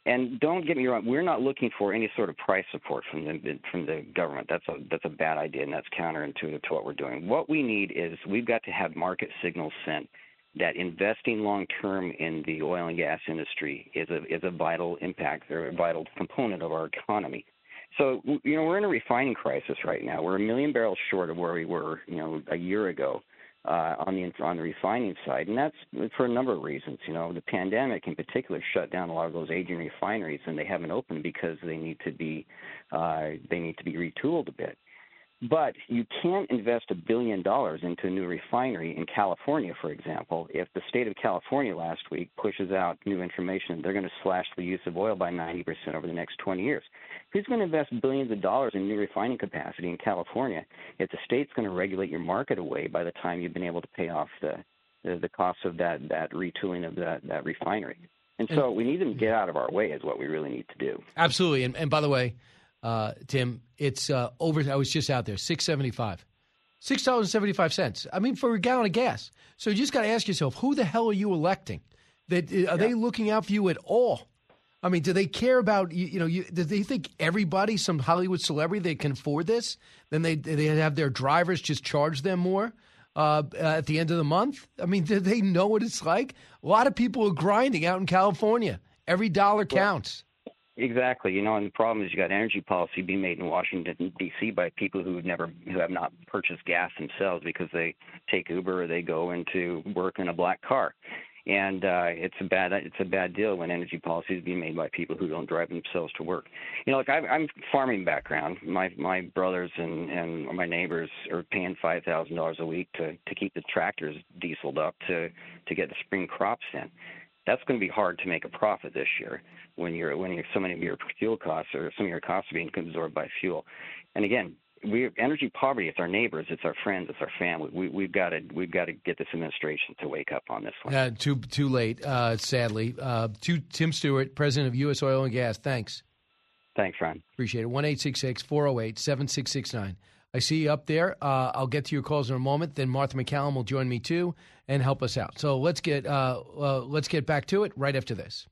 And don't get me wrong, we're not looking for any sort of price support from the from the government. That's a that's a bad idea, and that's counterintuitive to what we're doing. What we need is we've got to have market signals sent that investing long term in the oil and gas industry is a is a vital impact or a vital component of our economy. So you know we're in a refining crisis right now. We're a million barrels short of where we were you know a year ago. Uh, on the on the refining side, and that's for a number of reasons. You know, the pandemic in particular shut down a lot of those aging refineries, and they haven't opened because they need to be uh, they need to be retooled a bit. But you can't invest a billion dollars into a new refinery in California, for example, if the state of California last week pushes out new information. They're going to slash the use of oil by ninety percent over the next twenty years. Who's going to invest billions of dollars in new refining capacity in California if the state's going to regulate your market away by the time you've been able to pay off the the, the cost of that, that retooling of that, that refinery? And so we need them to get out of our way is what we really need to do. Absolutely. And, and by the way, Uh, Tim, it's uh, over. I was just out there, six seventy-five, six dollars and seventy-five cents. I mean, for a gallon of gas. So you just got to ask yourself, who the hell are you electing? That are yeah. they looking out for you at all? I mean, do they care about you? You know, you, do they think everybody, some Hollywood celebrity, they can afford this? Then they they have their drivers just charge them more uh, at the end of the month. I mean, do they know what it's like? A lot of people are grinding out in California. Every dollar counts. Exactly. You know, and the problem is you got energy policy being made in Washington, D C by people who have never, who have not purchased gas themselves because they take Uber or they go into work in a black car. And uh, it's a bad, it's a bad deal when energy policy is being made by people who don't drive themselves to work. You know, like I, I'm farming background. My my brothers and, and my neighbors are paying five thousand dollars a week to, to keep the tractors dieseled up to, to get the spring crops in. That's going to be hard to make a profit this year when you're when you're, so many of your fuel costs or some of your costs are being absorbed by fuel. And again, we energy poverty. It's our neighbors, it's our friends, it's our family. We, we've got to we've got to get this administration to wake up on this one. Uh, too too late, uh, sadly. Uh, to Tim Stewart, president of U S Oil and Gas. Thanks. Thanks, Ron. Appreciate it. one eight six six, four oh eight, seven six six nine. I see you up there. Uh, I'll get to your calls in a moment. Then Martha MacCallum will join me too and help us out. So let's get uh, uh, let's get back to it right after this.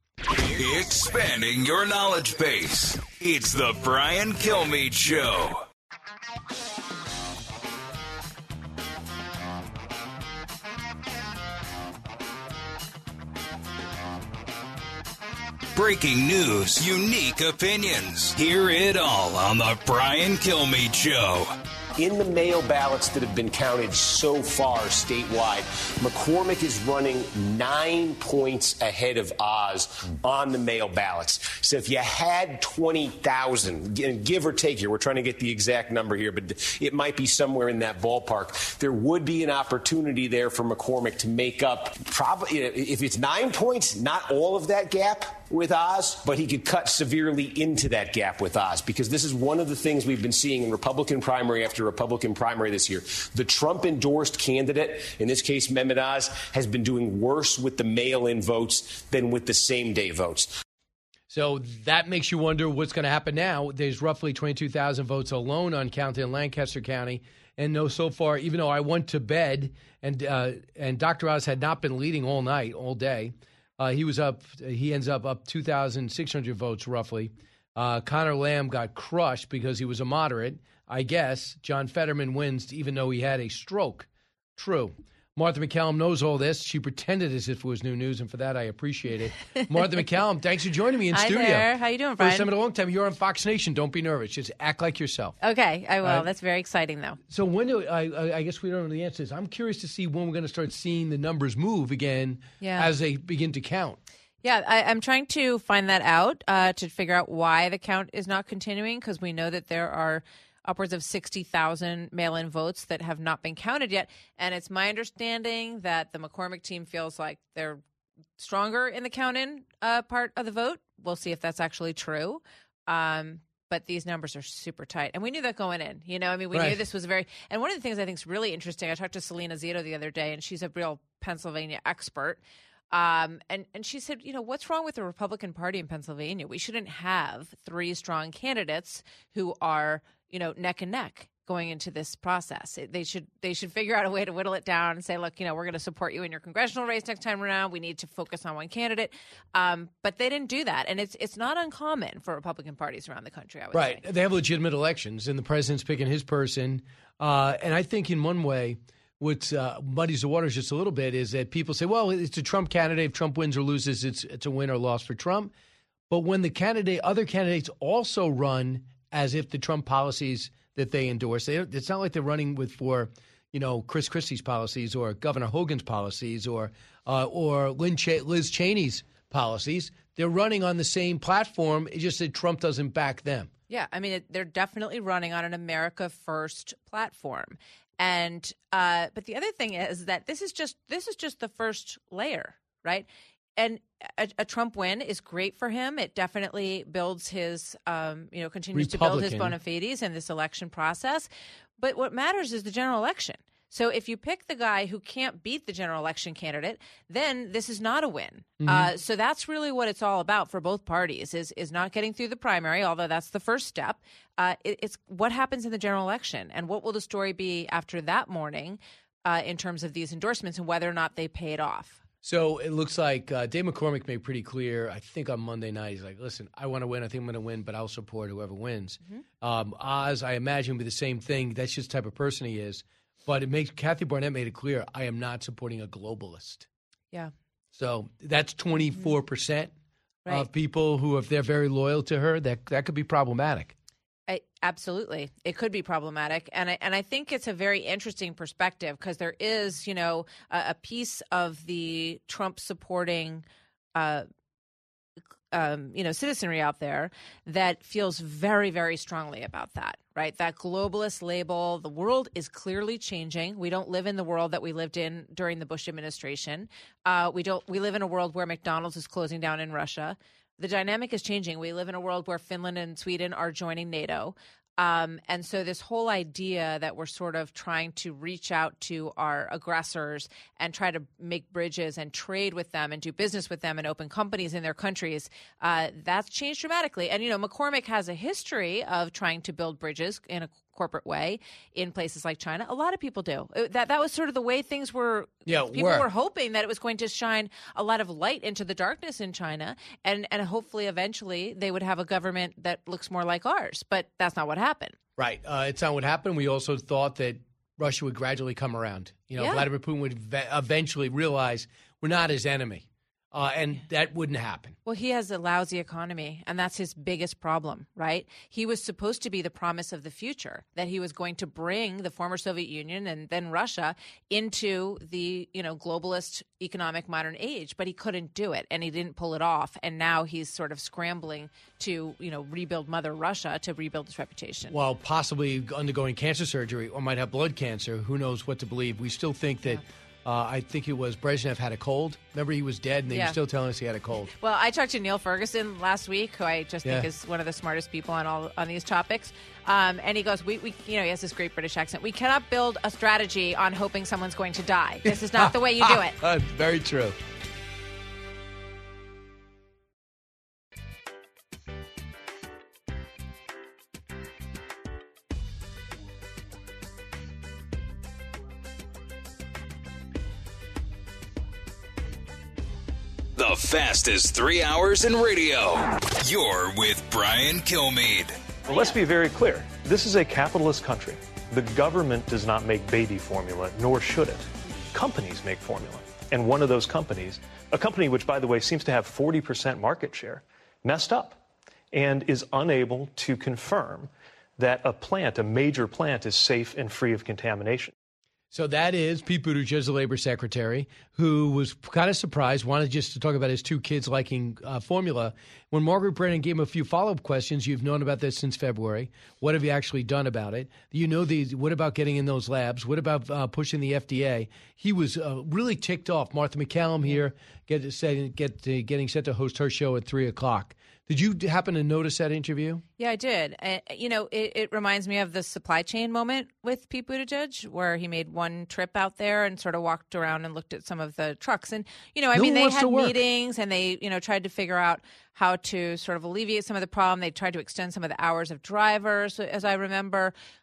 Expanding your knowledge base. It's the Brian Kilmeade Show. Breaking news, unique opinions. Hear it all on the Brian Kilmeade Show. In the mail ballots that have been counted so far statewide, McCormick is running nine points ahead of Oz on the mail ballots. So if you had twenty thousand, give or take here, we're trying to get the exact number here, but it might be somewhere in that ballpark. There would be an opportunity there for McCormick to make up, probably, if it's nine points, not all of that gap with Oz, but he could cut severely into that gap with Oz, because this is one of the things we've been seeing in Republican primary after Republican primary this year. The Trump-endorsed candidate, in this case Mehmet Oz, has been doing worse with the mail-in votes than with the same-day votes. So that makes you wonder what's going to happen now. There's roughly twenty-two thousand votes alone uncounted in Lancaster County. And no, so far, even though I went to bed and uh, and Doctor Oz had not been leading all night, all day, Uh, he was up. He ends up up two thousand six hundred votes roughly. Uh, Connor Lamb got crushed because he was a moderate. I guess John Fetterman wins, even though he had a stroke. True. Martha MacCallum knows all this. She pretended as if it was new news, and for that I appreciate it. Martha MacCallum, thanks for joining me in Hi studio. There. How you doing, Brian? First time in a long time. You're on Fox Nation. Don't be nervous. Just act like yourself. Okay, I will. Uh, That's very exciting, though. So when do I? I I guess we don't know the answers. I'm curious to see when we're going to start seeing the numbers move again Yeah. as they begin to count. Yeah, I, I'm trying to find that out uh, to figure out why the count is not continuing, because we know that there are upwards of sixty thousand mail-in votes that have not been counted yet. And it's my understanding that the McCormick team feels like they're stronger in the count-in uh, part of the vote. We'll see if that's actually true. Um, but these numbers are super tight. And we knew that going in. You know, I mean, we Right. knew this was very – and one of the things I think is really interesting, I talked to Selena Zito the other day, and she's a real Pennsylvania expert. Um, and, and she said, you know, what's wrong with the Republican Party in Pennsylvania? We shouldn't have three strong candidates who are, you know, neck and neck going into this process. It, they should they should figure out a way to whittle it down and say, look, you know, we're going to support you in your congressional race next time around. We need to focus on one candidate. Um, but they didn't do that. And it's it's not uncommon for Republican parties around the country, I would right. say. They have legitimate elections, and the president's picking his person. Uh, and I think in one way, what uh, muddies the waters just a little bit is that people say, well, it's a Trump candidate. If Trump wins or loses, it's it's a win or loss for Trump. But when the candidate, other candidates also run as if the Trump policies that they endorse, they, it's not like they're running with for, you know, Chris Christie's policies or Governor Hogan's policies or uh, or Lynn Ch- Liz Cheney's policies. They're running on the same platform. It's just that Trump doesn't back them. Yeah, I mean, it, they're definitely running on an America First platform. And uh, but the other thing is that this is just this is just the first layer, right? And a, a Trump win is great for him. It definitely builds his, um, you know, continues to build his bona fides in this election process. But what matters is the general election. So if you pick the guy who can't beat the general election candidate, then this is not a win. Mm-hmm. Uh, so that's really what it's all about for both parties is is not getting through the primary, although that's the first step. Uh, it, it's what happens in the general election and what will the story be after that morning uh, in terms of these endorsements and whether or not they paid off. So it looks like uh, Dave McCormick made pretty clear, I think on Monday night, he's like, listen, I want to win. I think I'm going to win, but I'll support whoever wins. Mm-hmm. Um, Oz, I imagine, will be the same thing. That's just the type of person he is. But it makes Kathy Barnett made it clear, I am not supporting a globalist. Yeah. So that's twenty-four percent mm-hmm. right. of people who, if they're very loyal to her, that that could be problematic. I, absolutely. It could be problematic. And I, and I think it's a very interesting perspective because there is, you know, a, a piece of the Trump supporting, uh, um, you know, citizenry out there that feels very, very strongly about that, right? That globalist label. The world is clearly changing. We don't live in the world that we lived in during the Bush administration. Uh, we don't. We live in a world where McDonald's is closing down in Russia. The dynamic is changing. We live in a world where Finland and Sweden are joining NATO. Um, and so this whole idea that we're sort of trying to reach out to our aggressors and try to make bridges and trade with them and do business with them and open companies in their countries, uh, that's changed dramatically. And, you know, McCormick has a history of trying to build bridges in a corporate way in places like China. A lot of people do. That that was sort of the way things were. Yeah, people were. were hoping that it was going to shine a lot of light into the darkness in China, and and hopefully eventually they would have a government that looks more like ours. But that's not what happened. Right. Uh, it's not what happened. We also thought that Russia would gradually come around. You know, Yeah. Vladimir Putin would ve- eventually realize we're not his enemy. Uh, and that wouldn't happen. Well, he has a lousy economy, and that's his biggest problem, right? He was supposed to be the promise of the future, that he was going to bring the former Soviet Union and then Russia into the, you know, globalist economic modern age, but he couldn't do it, and he didn't pull it off. And now he's sort of scrambling to, you know, rebuild Mother Russia to rebuild his reputation. While possibly undergoing cancer surgery or might have blood cancer, who knows what to believe. We still think that... Uh, I think it was Brezhnev had a cold. Remember, he was dead, and they Yeah. were still telling us he had a cold. Well, I talked to Neil Ferguson last week, who I just think Yeah. is one of the smartest people on all on these topics. Um, and he goes, "We, we, you know, he has this great British accent. We cannot build a strategy on hoping someone's going to die. This is not the way you do it." Uh, very true. The fastest three hours in radio. You're with Brian Kilmeade. Well, let's be very clear. This is a capitalist country. The government does not make baby formula, nor should it. Companies make formula. And one of those companies, a company which, by the way, seems to have forty percent market share, messed up and is unable to confirm that a plant, a major plant, is safe and free of contamination. So that is Pete Buttigieg, the labor secretary, who was kind of surprised, wanted just to talk about his two kids liking uh, formula. When Margaret Brennan gave him a few follow-up questions, you've known about this since February. What have you actually done about it? You know, the, what about getting in those labs? What about uh, pushing the F D A? He was uh, really ticked off. Martha McCallum here get, get, uh, getting set to host her show at three o'clock. Did you happen to notice that interview? Yeah, I did. Uh, you know, it, it reminds me of the supply chain moment with Pete Buttigieg, where he made one trip out there and sort of walked around and looked at some of the trucks. And, you know, I No mean, one they wants had to work. meetings and they, you know, tried to figure out how to sort of alleviate some of the problem. They tried to extend some of the hours of drivers, as I remember.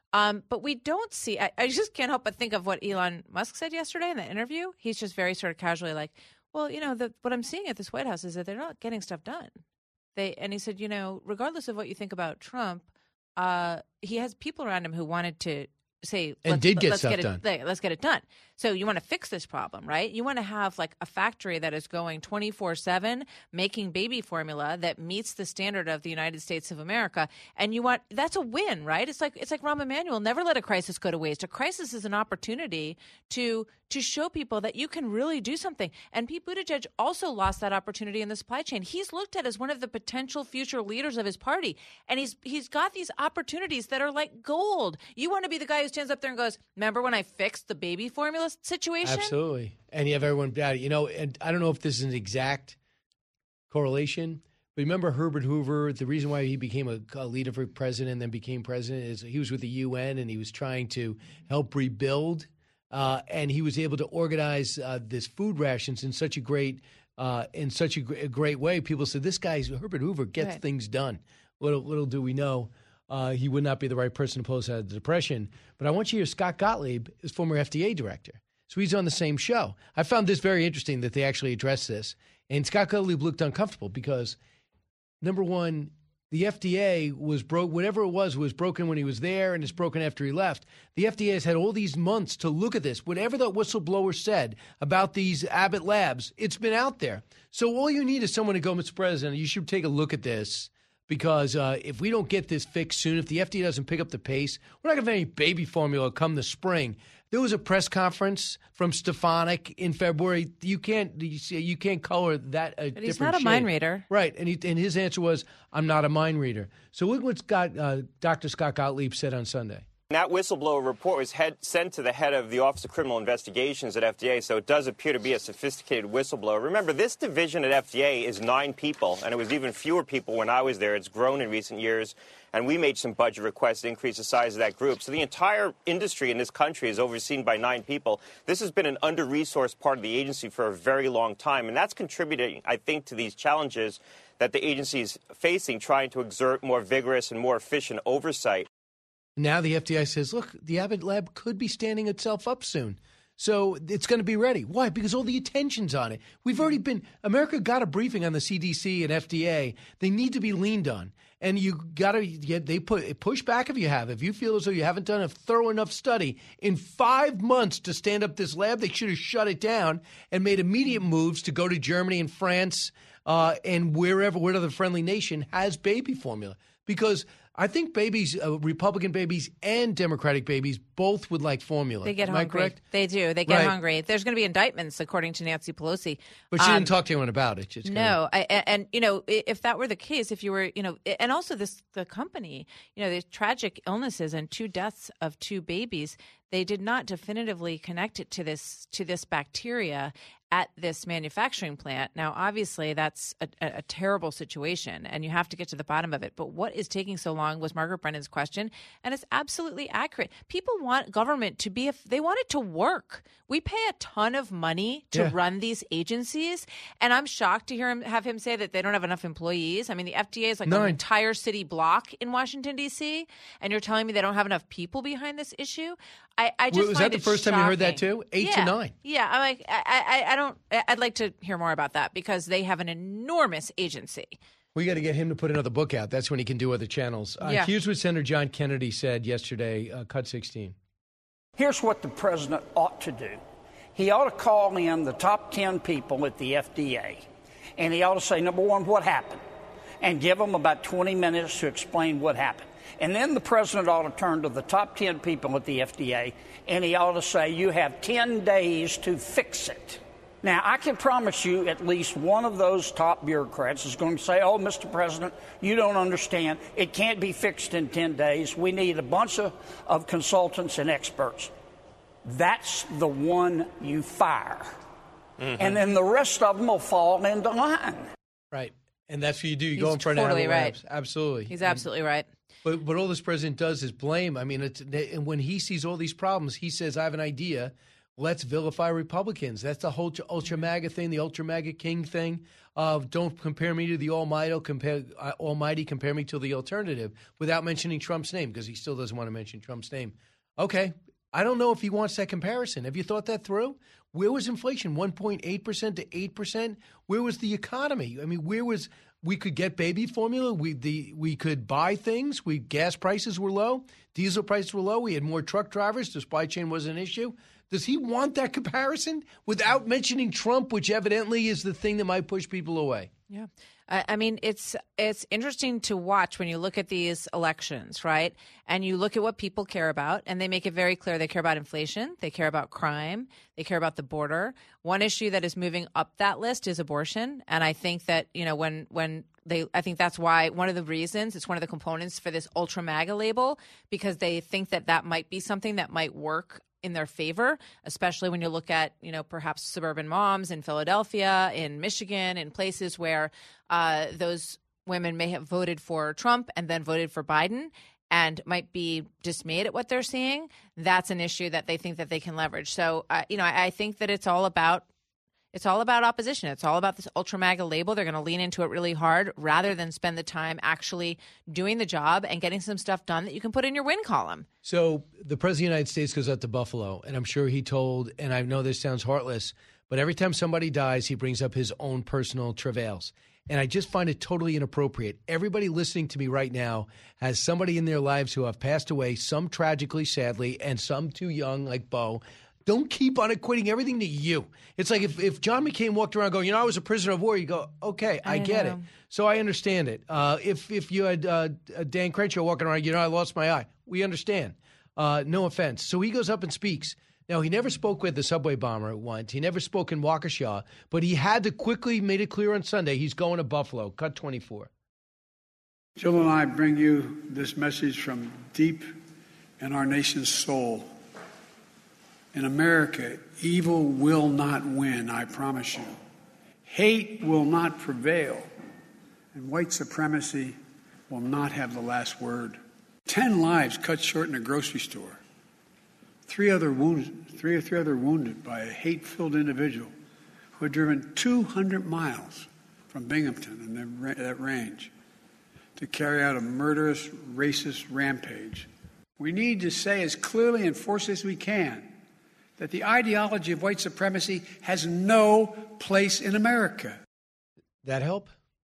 Um, but we don't see, I, I just can't help but think of what Elon Musk said yesterday in the interview. He's just very sort of casually like, well, you know, the, what I'm seeing at this White House is that they're not getting stuff done. They And he said, you know, regardless of what you think about Trump, uh, he has people around him who wanted to say, and let's, did get let's stuff get it, done. like, let's get it done. So you want to fix this problem, right? You want to have like a factory that is going twenty-four seven, making baby formula that meets the standard of the United States of America. And you want, that's a win, right? It's like, it's like Rahm Emanuel, never let a crisis go to waste. A crisis is an opportunity to, to show people that you can really do something. And Pete Buttigieg also lost that opportunity in the supply chain. He's looked at as one of the potential future leaders of his party. And he's, he's got these opportunities that are like gold. You want to be the guy who stands up there and goes, remember when I fixed the baby formula situation? Absolutely. And you have everyone doubt it. You know, and I don't know if this is an exact correlation, but remember Herbert Hoover, the reason why he became a, a leader for president and then became president is he was with the U N and he was trying to help rebuild. Uh, and he was able to organize uh, this food rations in such a great uh, in such a, gr- a great way. People said, this guy's Herbert Hoover gets Right. things done. Little, little do we know. Uh, he would not be the right person to pose out the depression. But I want you to hear Scott Gottlieb is former F D A director. So he's on the same show. I found this very interesting that they actually addressed this. And Scott Gottlieb looked uncomfortable because, number one, the F D A was broke. Whatever it was was broken when he was there and it's broken after he left. The F D A has had all these months to look at this. Whatever the whistleblower said about these Abbott labs, it's been out there. So all you need is someone to go, Mister President, you should take a look at this. Because uh, if we don't get this fixed soon, if the F D A doesn't pick up the pace, we're not going to have any baby formula come the spring. There was a press conference from Stefanik in February. You can't you, see, you can't color that a But he's different not a mind shade. reader. Right, and, he, and his answer was, I'm not a mind reader. So look what Scott, uh, Doctor Scott Gottlieb said on Sunday. That whistleblower report was head, sent to the head of the Office of Criminal Investigations at F D A, so it does appear to be a sophisticated whistleblower. Remember, this division at F D A is nine people, and it was even fewer people when I was there. It's grown in recent years, and we made some budget requests to increase the size of that group. So the entire industry in this country is overseen by nine people. This has been an under-resourced part of the agency for a very long time, and that's contributing, I think, to these challenges that the agency is facing, trying to exert more vigorous and more efficient oversight. Now the F D A says, look, the Abbott lab could be standing itself up soon. So it's going to be ready. Why? Because all the attention's on it. We've already been – America got a briefing on the C D C and F D A. They need to be leaned on. And you got to – they put push back if you have. If you feel as though you haven't done a thorough enough study in five months to stand up this lab, they should have shut it down and made immediate moves to go to Germany and France uh, and wherever, whatever the friendly nation has baby formula. Because – I think babies, uh, Republican babies and Democratic babies, both would like formula. They get Am hungry. I correct? They do. They get Right. hungry. There's going to be indictments, according to Nancy Pelosi. But she Um, didn't talk to anyone about it. Just No, I, and, and you know, i- if that were the case, if you were, you know, and also this the company, you know, the tragic illnesses and two deaths of two babies, they did not definitively connect it to this to this bacteria at this manufacturing plant. Now, obviously, that's a, a, a terrible situation, and you have to get to the bottom of it. But what is taking so long was Margaret Brennan's question, and it's absolutely accurate. People want government to be, if they want it to work. We pay a ton of money to Yeah. run these agencies, and I'm shocked to hear him have him say that they don't have enough employees. I mean, the F D A is like an Nine. entire city block in Washington, D C, and you're telling me they don't have enough people behind this issue? I, I just Was that find the it first time you heard that shocking. too? Eight yeah. to nine. Yeah, I'm like, I, I, I don't. I'd like to hear more about that because they have an enormous agency. We got to get him to put another book out. That's when he can do other channels. Uh, Yeah. Here's what Senator John Kennedy said yesterday, uh, cut sixteen. Here's what the president ought to do. He ought to call in the top ten people at the F D A, and he ought to say, number one, what happened, and give them about twenty minutes to explain what happened. And then the president ought to turn to the top ten people at the F D A, and he ought to say, you have ten days to fix it. Now, I can promise you at least one of those top bureaucrats is going to say, oh, Mister President, you don't understand. It can't be fixed in ten days. We need a bunch of, of consultants and experts. That's the one you fire. Mm-hmm. And then the rest of them will fall into line. Right. And that's what you do. You He's go in front totally of right. labs. Absolutely. He's absolutely right. But but all this president does is blame. I mean, it's, and when he sees all these problems, he says, I have an idea. let's vilify Republicans. That's the whole ultra MAGA thing, the ultra MAGA king thing of don't compare me to the Almighty, compare, uh, Almighty, compare me to the alternative without mentioning Trump's name, because he still doesn't want to mention Trump's name. Okay, I don't know if he wants that comparison. Have you thought that through? Where was inflation, one point eight percent to eight percent? Where was the economy? I mean, where was we could get baby formula? We the we could buy things. We gas prices were low. Diesel prices were low. We had more truck drivers. The supply chain wasn't an issue. Does he want that comparison without mentioning Trump, which evidently is the thing that might push people away? Yeah. I, I mean, it's it's interesting to watch when you look at these elections, right? And you look at what people care about, and they make it very clear they care about inflation, they care about crime, they care about the border. One issue that is moving up that list is abortion. And I think that, you know, when when they, I think that's why one of the reasons, it's one of the components for this ultra MAGA label, because they think that that might be something that might work in their favor, especially when you look at, you know, perhaps suburban moms in Philadelphia, in Michigan, in places where uh, those women may have voted for Trump and then voted for Biden and might be dismayed at what they're seeing. That's an issue that they think that they can leverage. So, uh, you know, I, I think that it's all about It's all about opposition. It's all about this ultra MAGA label. They're going to lean into it really hard rather than spend the time actually doing the job and getting some stuff done that you can put in your win column. So the President of the United States goes out to Buffalo, and I'm sure he told, and I know this sounds heartless, but every time somebody dies, he brings up his own personal travails. And I just find it totally inappropriate. Everybody listening to me right now has somebody in their lives who have passed away, some tragically, sadly, and some too young, like Bo. Don't keep on equating everything to you. It's like if, if John McCain walked around going, you know, I was a prisoner of war, you go, okay, I, I get know. it. So I understand it. Uh, if if you had uh, Dan Crenshaw walking around, you know, I lost my eye. We understand. Uh, no offense. So he goes up and speaks. Now, he never spoke with the subway bomber once. He never spoke in Waukesha, but he had to quickly made it clear on Sunday he's going to Buffalo. Cut twenty-four. Jill and I bring you this message from deep in our nation's soul. In America, evil will not win, I promise you. Hate will not prevail, and white supremacy will not have the last word. Ten lives cut short in a grocery store. Three other wounded, three or three other wounded by a hate-filled individual who had driven two hundred miles from Binghamton and that range to carry out a murderous, racist rampage. We need to say as clearly and forcefully as we can that the ideology of white supremacy has no place in America. That help?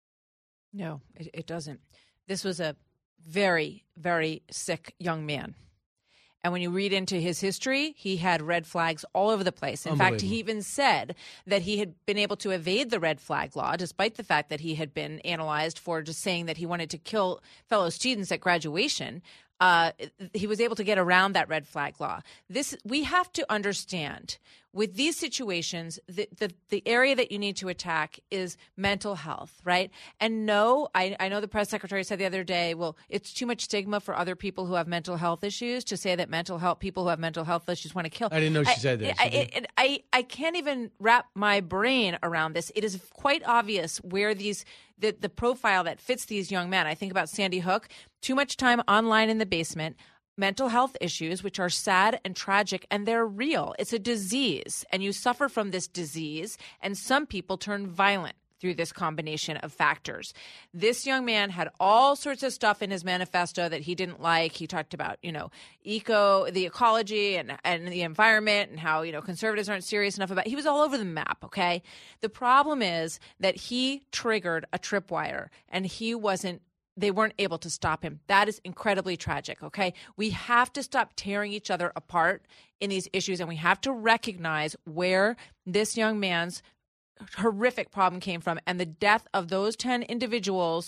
No, it, it doesn't. This was a very, very sick young man. And when you read into his history, he had red flags all over the place. In fact, he even said that he had been able to evade the red flag law, despite the fact that he had been analyzed for just saying that he wanted to kill fellow students at graduation. Uh, he was able to get around that red flag law. This we have to understand with these situations, the, the, the area that you need to attack is mental health, right? And no, I, I know the press secretary said the other day, well, it's too much stigma for other people who have mental health issues to say that mental health people who have mental health issues want to kill. I didn't know she I, said that. I, I, I, I can't even wrap my brain around this. It is quite obvious where these the, the profile that fits these young men. I think about Sandy Hook, too much time online in the basement, mental health issues, which are sad and tragic, and they're real. It's a disease, and you suffer from this disease, and some people turn violent through this combination of factors. This young man had all sorts of stuff in his manifesto that he didn't like. He talked about, you know, eco, the ecology and, and the environment and how, you know, conservatives aren't serious enough about it. He was all over the map, okay? The problem is that he triggered a tripwire, and he wasn't They weren't able to stop him. That is incredibly tragic, okay? We have to stop tearing each other apart in these issues, and we have to recognize where this young man's horrific problem came from. And the death of those ten individuals,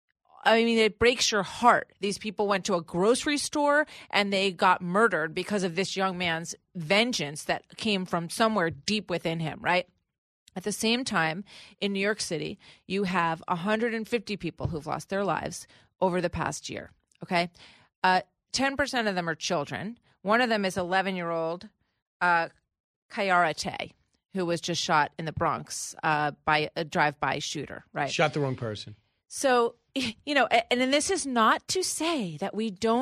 I mean, it breaks your heart. These people went to a grocery store, and they got murdered because of this young man's vengeance that came from somewhere deep within him, right? At the same time, in New York City, you have one hundred fifty people who've lost their lives over the past year, okay? Uh, ten percent of them are children. One of them is eleven-year-old uh, Kayara Tay, who was just shot in the Bronx uh, by a drive-by shooter, right? Shot the wrong person. So, you know, and, and this is not to say that we don't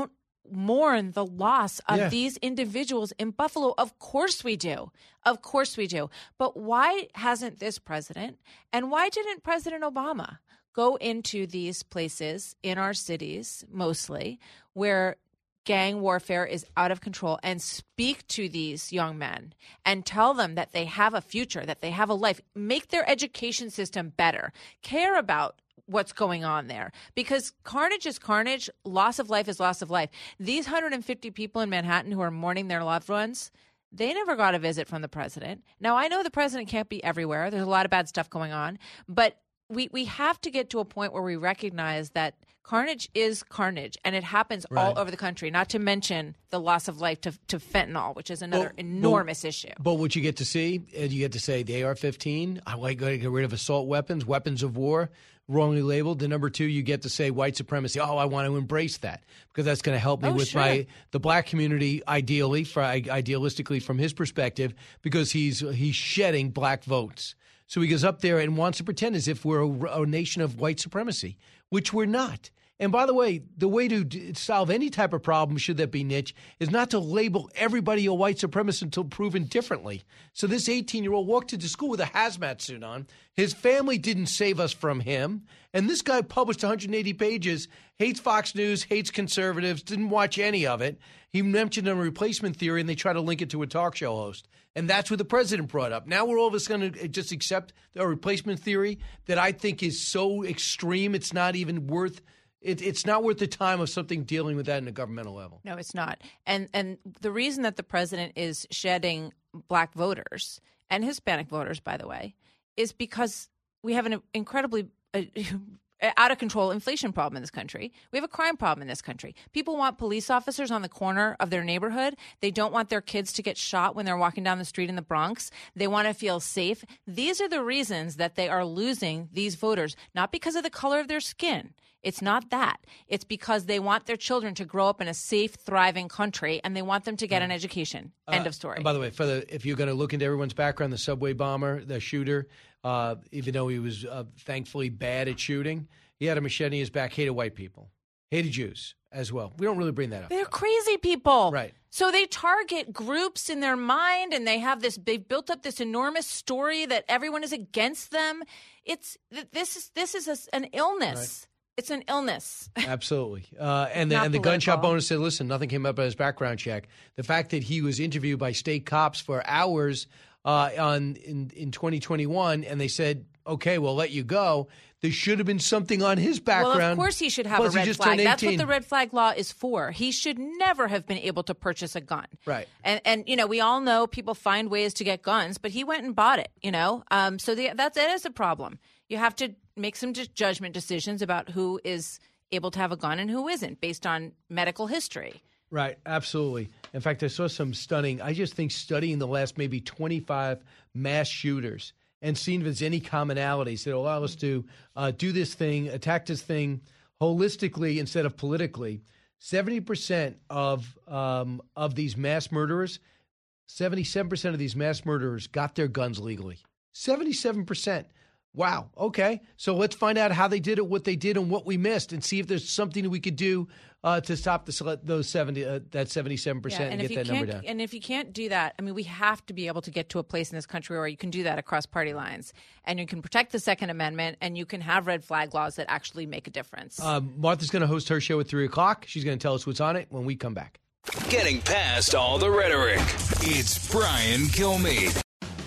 mourn the loss of Yeah. these individuals in Buffalo. Of course we do. Of course we do. But why hasn't this president, and why didn't President Obama go into these places in our cities, mostly, where gang warfare is out of control, and speak to these young men and tell them that they have a future, that they have a life, make their education system better, care about what's going on there, because carnage is carnage. Loss of life is loss of life. These one hundred fifty people in Manhattan who are mourning their loved ones, they never got a visit from the president. Now, I know the president can't be everywhere. There's a lot of bad stuff going on, but we, we have to get to a point where we recognize that carnage is carnage, and it happens Right. all over the country, not to mention the loss of life to, to fentanyl, which is another But- enormous but- issue. But what you get to see, uh, you get to say the A R fifteen, I like to get rid of assault weapons, weapons of war, wrongly labeled. The number two, you get to say white supremacy. Oh, I want to embrace that because that's going to help me Oh, with sure. my the black community, ideally, for, idealistically from his perspective, because he's he's shedding black votes. So he goes up there and wants to pretend as if we're a, a nation of white supremacy, which we're not. And by the way, the way to d- solve any type of problem, should that be niche, is not to label everybody a white supremacist until proven differently. So this eighteen-year-old walked into school with a hazmat suit on. His family didn't save us from him. And this guy published one hundred eighty pages, hates Fox News, hates conservatives, didn't watch any of it. He mentioned a replacement theory, and they try to link it to a talk show host. And that's what the president brought up. Now we're all of us going to just accept a replacement theory that I think is so extreme it's not even worth it, it's not worth the time of something dealing with that in a governmental level. No, it's not. And and the reason that the president is shedding black voters and Hispanic voters, by the way, is because we have an incredibly uh, out of control inflation problem in this country. We have a crime problem in this country. People want police officers on the corner of their neighborhood. They don't want their kids to get shot when they're walking down the street in the Bronx. They want to feel safe. These are the reasons that they are losing these voters, not because of the color of their skin. It's not that. It's because they want their children to grow up in a safe, thriving country, and they want them to get an education. End Uh, of story. And by the way, for the if you're going to look into everyone's background, the subway bomber, the shooter, uh, even though he was uh, thankfully bad at shooting, he had a machete in his back, hated white people, hated Jews as well. We don't really bring that up. They're crazy people. Right. So they target groups in their mind, and they have this, they've built up this enormous story that everyone is against them. It's, this is, this is a, an illness. Right. It's an illness. Absolutely. Uh, and the, Not and the gunshot political. bonus said, listen, nothing came up on his background check. The fact that he was interviewed by state cops for hours uh, on in, in twenty twenty-one, and they said, okay, we'll let you go. There should have been something on his background. Well, of course he should have Plus, a he red just flag. turned That's what eighteen. the red flag law is for. He should never have been able to purchase a gun. Right. And, and you know, we all know people find ways to get guns, but he went and bought it, you know. Um, so the, that's, that is a problem. You have to make some just judgment decisions about who is able to have a gun and who isn't based on medical history. Right, absolutely. In fact, I saw some stunning, I just think studying the last maybe twenty-five mass shooters and seeing if there's any commonalities that allow us to uh, do this thing, attack this thing holistically instead of politically. seventy percent of um, of these mass murderers, seventy-seven percent of these mass murderers got their guns legally. seventy-seven percent. Wow. Okay. So let's find out how they did it, what they did, and what we missed, and see if there's something we could do uh, to stop the, those seventy, uh, that seventy-seven percent, and, if get you that number can't, down. and if you can't do that, I mean, we have to be able to get to a place in this country where you can do that across party lines, and you can protect the Second Amendment, and you can have red flag laws that actually make a difference. Um, Martha's going to host her show at three o'clock. She's going to tell us what's on it when we come back. Getting past all the rhetoric, it's Brian Kilmeade.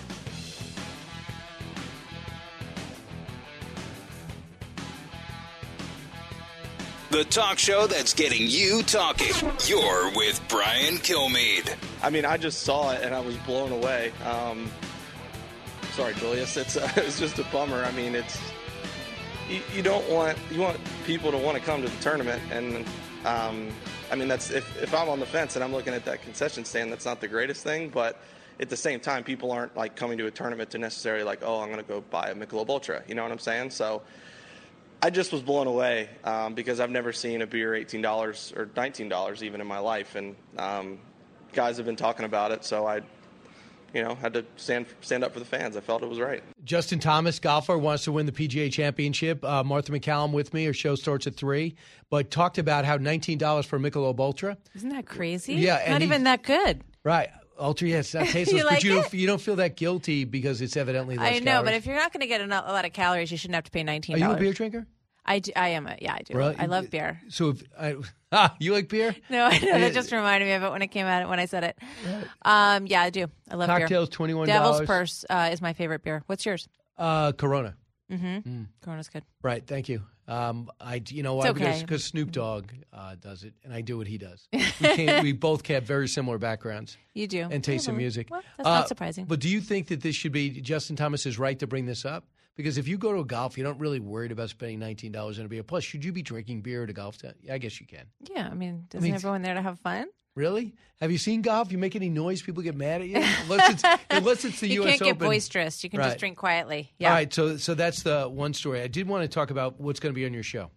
The talk show that's getting you talking. You're with Brian Kilmeade. I mean, I just saw it and I was blown away. Um, sorry, Julius. It's uh, it's just a bummer. I mean, it's you, you don't want you want people to want to come to the tournament, and um, I mean that's if if I'm on the fence and I'm looking at that concession stand, that's not the greatest thing, but at the same time, people aren't like coming to a tournament to necessarily like, oh, I'm going to go buy a Michelob Ultra. You know what I'm saying? So. I just was blown away um, because I've never seen a beer eighteen dollars or nineteen dollars even in my life, and um, guys have been talking about it, so I you know, had to stand stand up for the fans. I felt it was right. Justin Thomas, golfer, wants to win the P G A Championship. Uh, Martha McCallum with me. Her show starts at three, but talked about how nineteen dollars for Michelob Ultra. Isn't that crazy? Yeah, and not he- even that good. Right. Ultra, yes, that tasteless, You like but you don't, it? you don't feel that guilty because it's evidently less I know, calories. but if you're not going to get a, a lot of calories, you shouldn't have to pay nineteen Are dollars. you a beer drinker? I, do, I am a yeah, I do. Really? I love beer. So if I, ah, you like beer? No, I know. That just reminded me of it when it came out when I said it. Um, yeah, I do. I love beer. Cocktails, twenty-one dollars. Devil's Purse uh, is my favorite beer. What's yours? Uh, Corona. Mm-hmm. Mm. Corona's good. Right, thank you. Um, I, you know It's why? okay. Because because Snoop Dogg uh, does it, and I do what he does. We, can't, we both have very similar backgrounds. You do. And taste in Oh, music. well, that's Uh, not surprising. But do you think that this should be Justin Thomas is right to bring this up? Because if you go to a golf, you're not really worried about spending nineteen dollars on a beer. Plus, should you be drinking beer at a golf tent? Yeah, I guess you can. Yeah, I mean, I isn't mean, everyone there to have fun? Really? Have you seen golf? You make any noise, people get mad at you. Unless it's unless it's the you U S can't get Open. boisterous. You can Right. just drink quietly. Yeah. All right, so so that's the one story. I did want to talk about what's going to be on your show.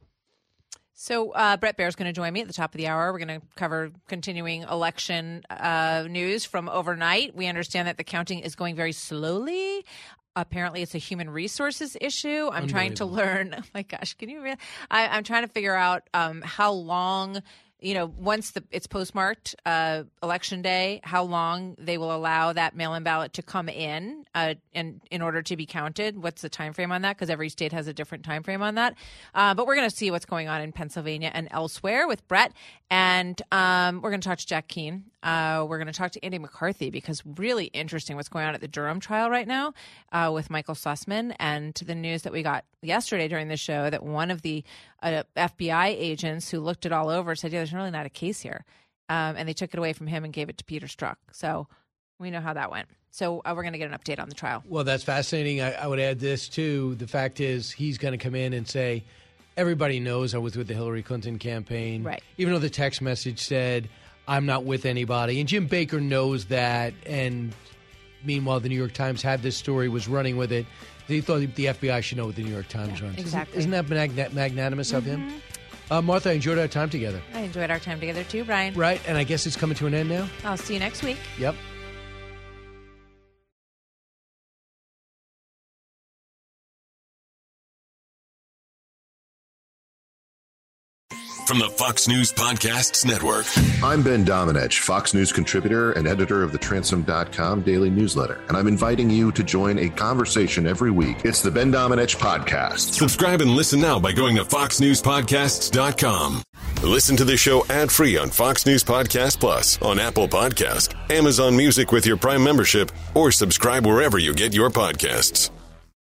So uh, Brett Baer is going to join me at the top of the hour. We're going to cover continuing election uh, news from overnight. We understand that the counting is going very slowly. Apparently, it's a human resources issue. I'm trying to learn. Oh my gosh, can you? Re- I, I'm trying to figure out um, how long. You know, once the it's postmarked uh, election day, how long they will allow that mail-in ballot to come in, uh, and in order to be counted. What's the time frame on that? Because every state has a different time frame on that. Uh, but we're going to see what's going on in Pennsylvania and elsewhere with Brett, and um, we're going to talk to Jack Keane. Uh, we're going to talk to Andy McCarthy because really interesting what's going on at the Durham trial right now uh, with Michael Sussman, and the news that we got yesterday during the show that one of the uh, F B I agents who looked it all over said, yeah, there's really not a case here. Um, and they took it away from him and gave it to Peter Strzok. So we know how that went. So uh, we're going to get an update on the trial. Well, that's fascinating. I, I would add this, too. The fact is he's going to come in and say, everybody knows I was with the Hillary Clinton campaign. Right. Even though the text message said, I'm not with anybody. And Jim Baker knows that. And meanwhile, the New York Times had this story, was running with it. They thought the F B I should know what the New York Times runs. exactly. Isn't that magna- magnanimous of him? Mhm. Uh, Martha, I enjoyed our time together. I enjoyed our time together too, Brian. Right. And I guess it's coming to an end now? I'll see you next week. Yep. From the Fox News Podcasts Network. I'm Ben Domenech, Fox News contributor and editor of the Transom dot com daily newsletter, and I'm inviting you to join a conversation every week. It's the Ben Domenech Podcast. Subscribe and listen now by going to fox news podcasts dot com. Listen to the show ad-free on Fox News Podcast Plus, on Apple Podcast, Amazon Music with your Prime membership, or subscribe wherever you get your podcasts.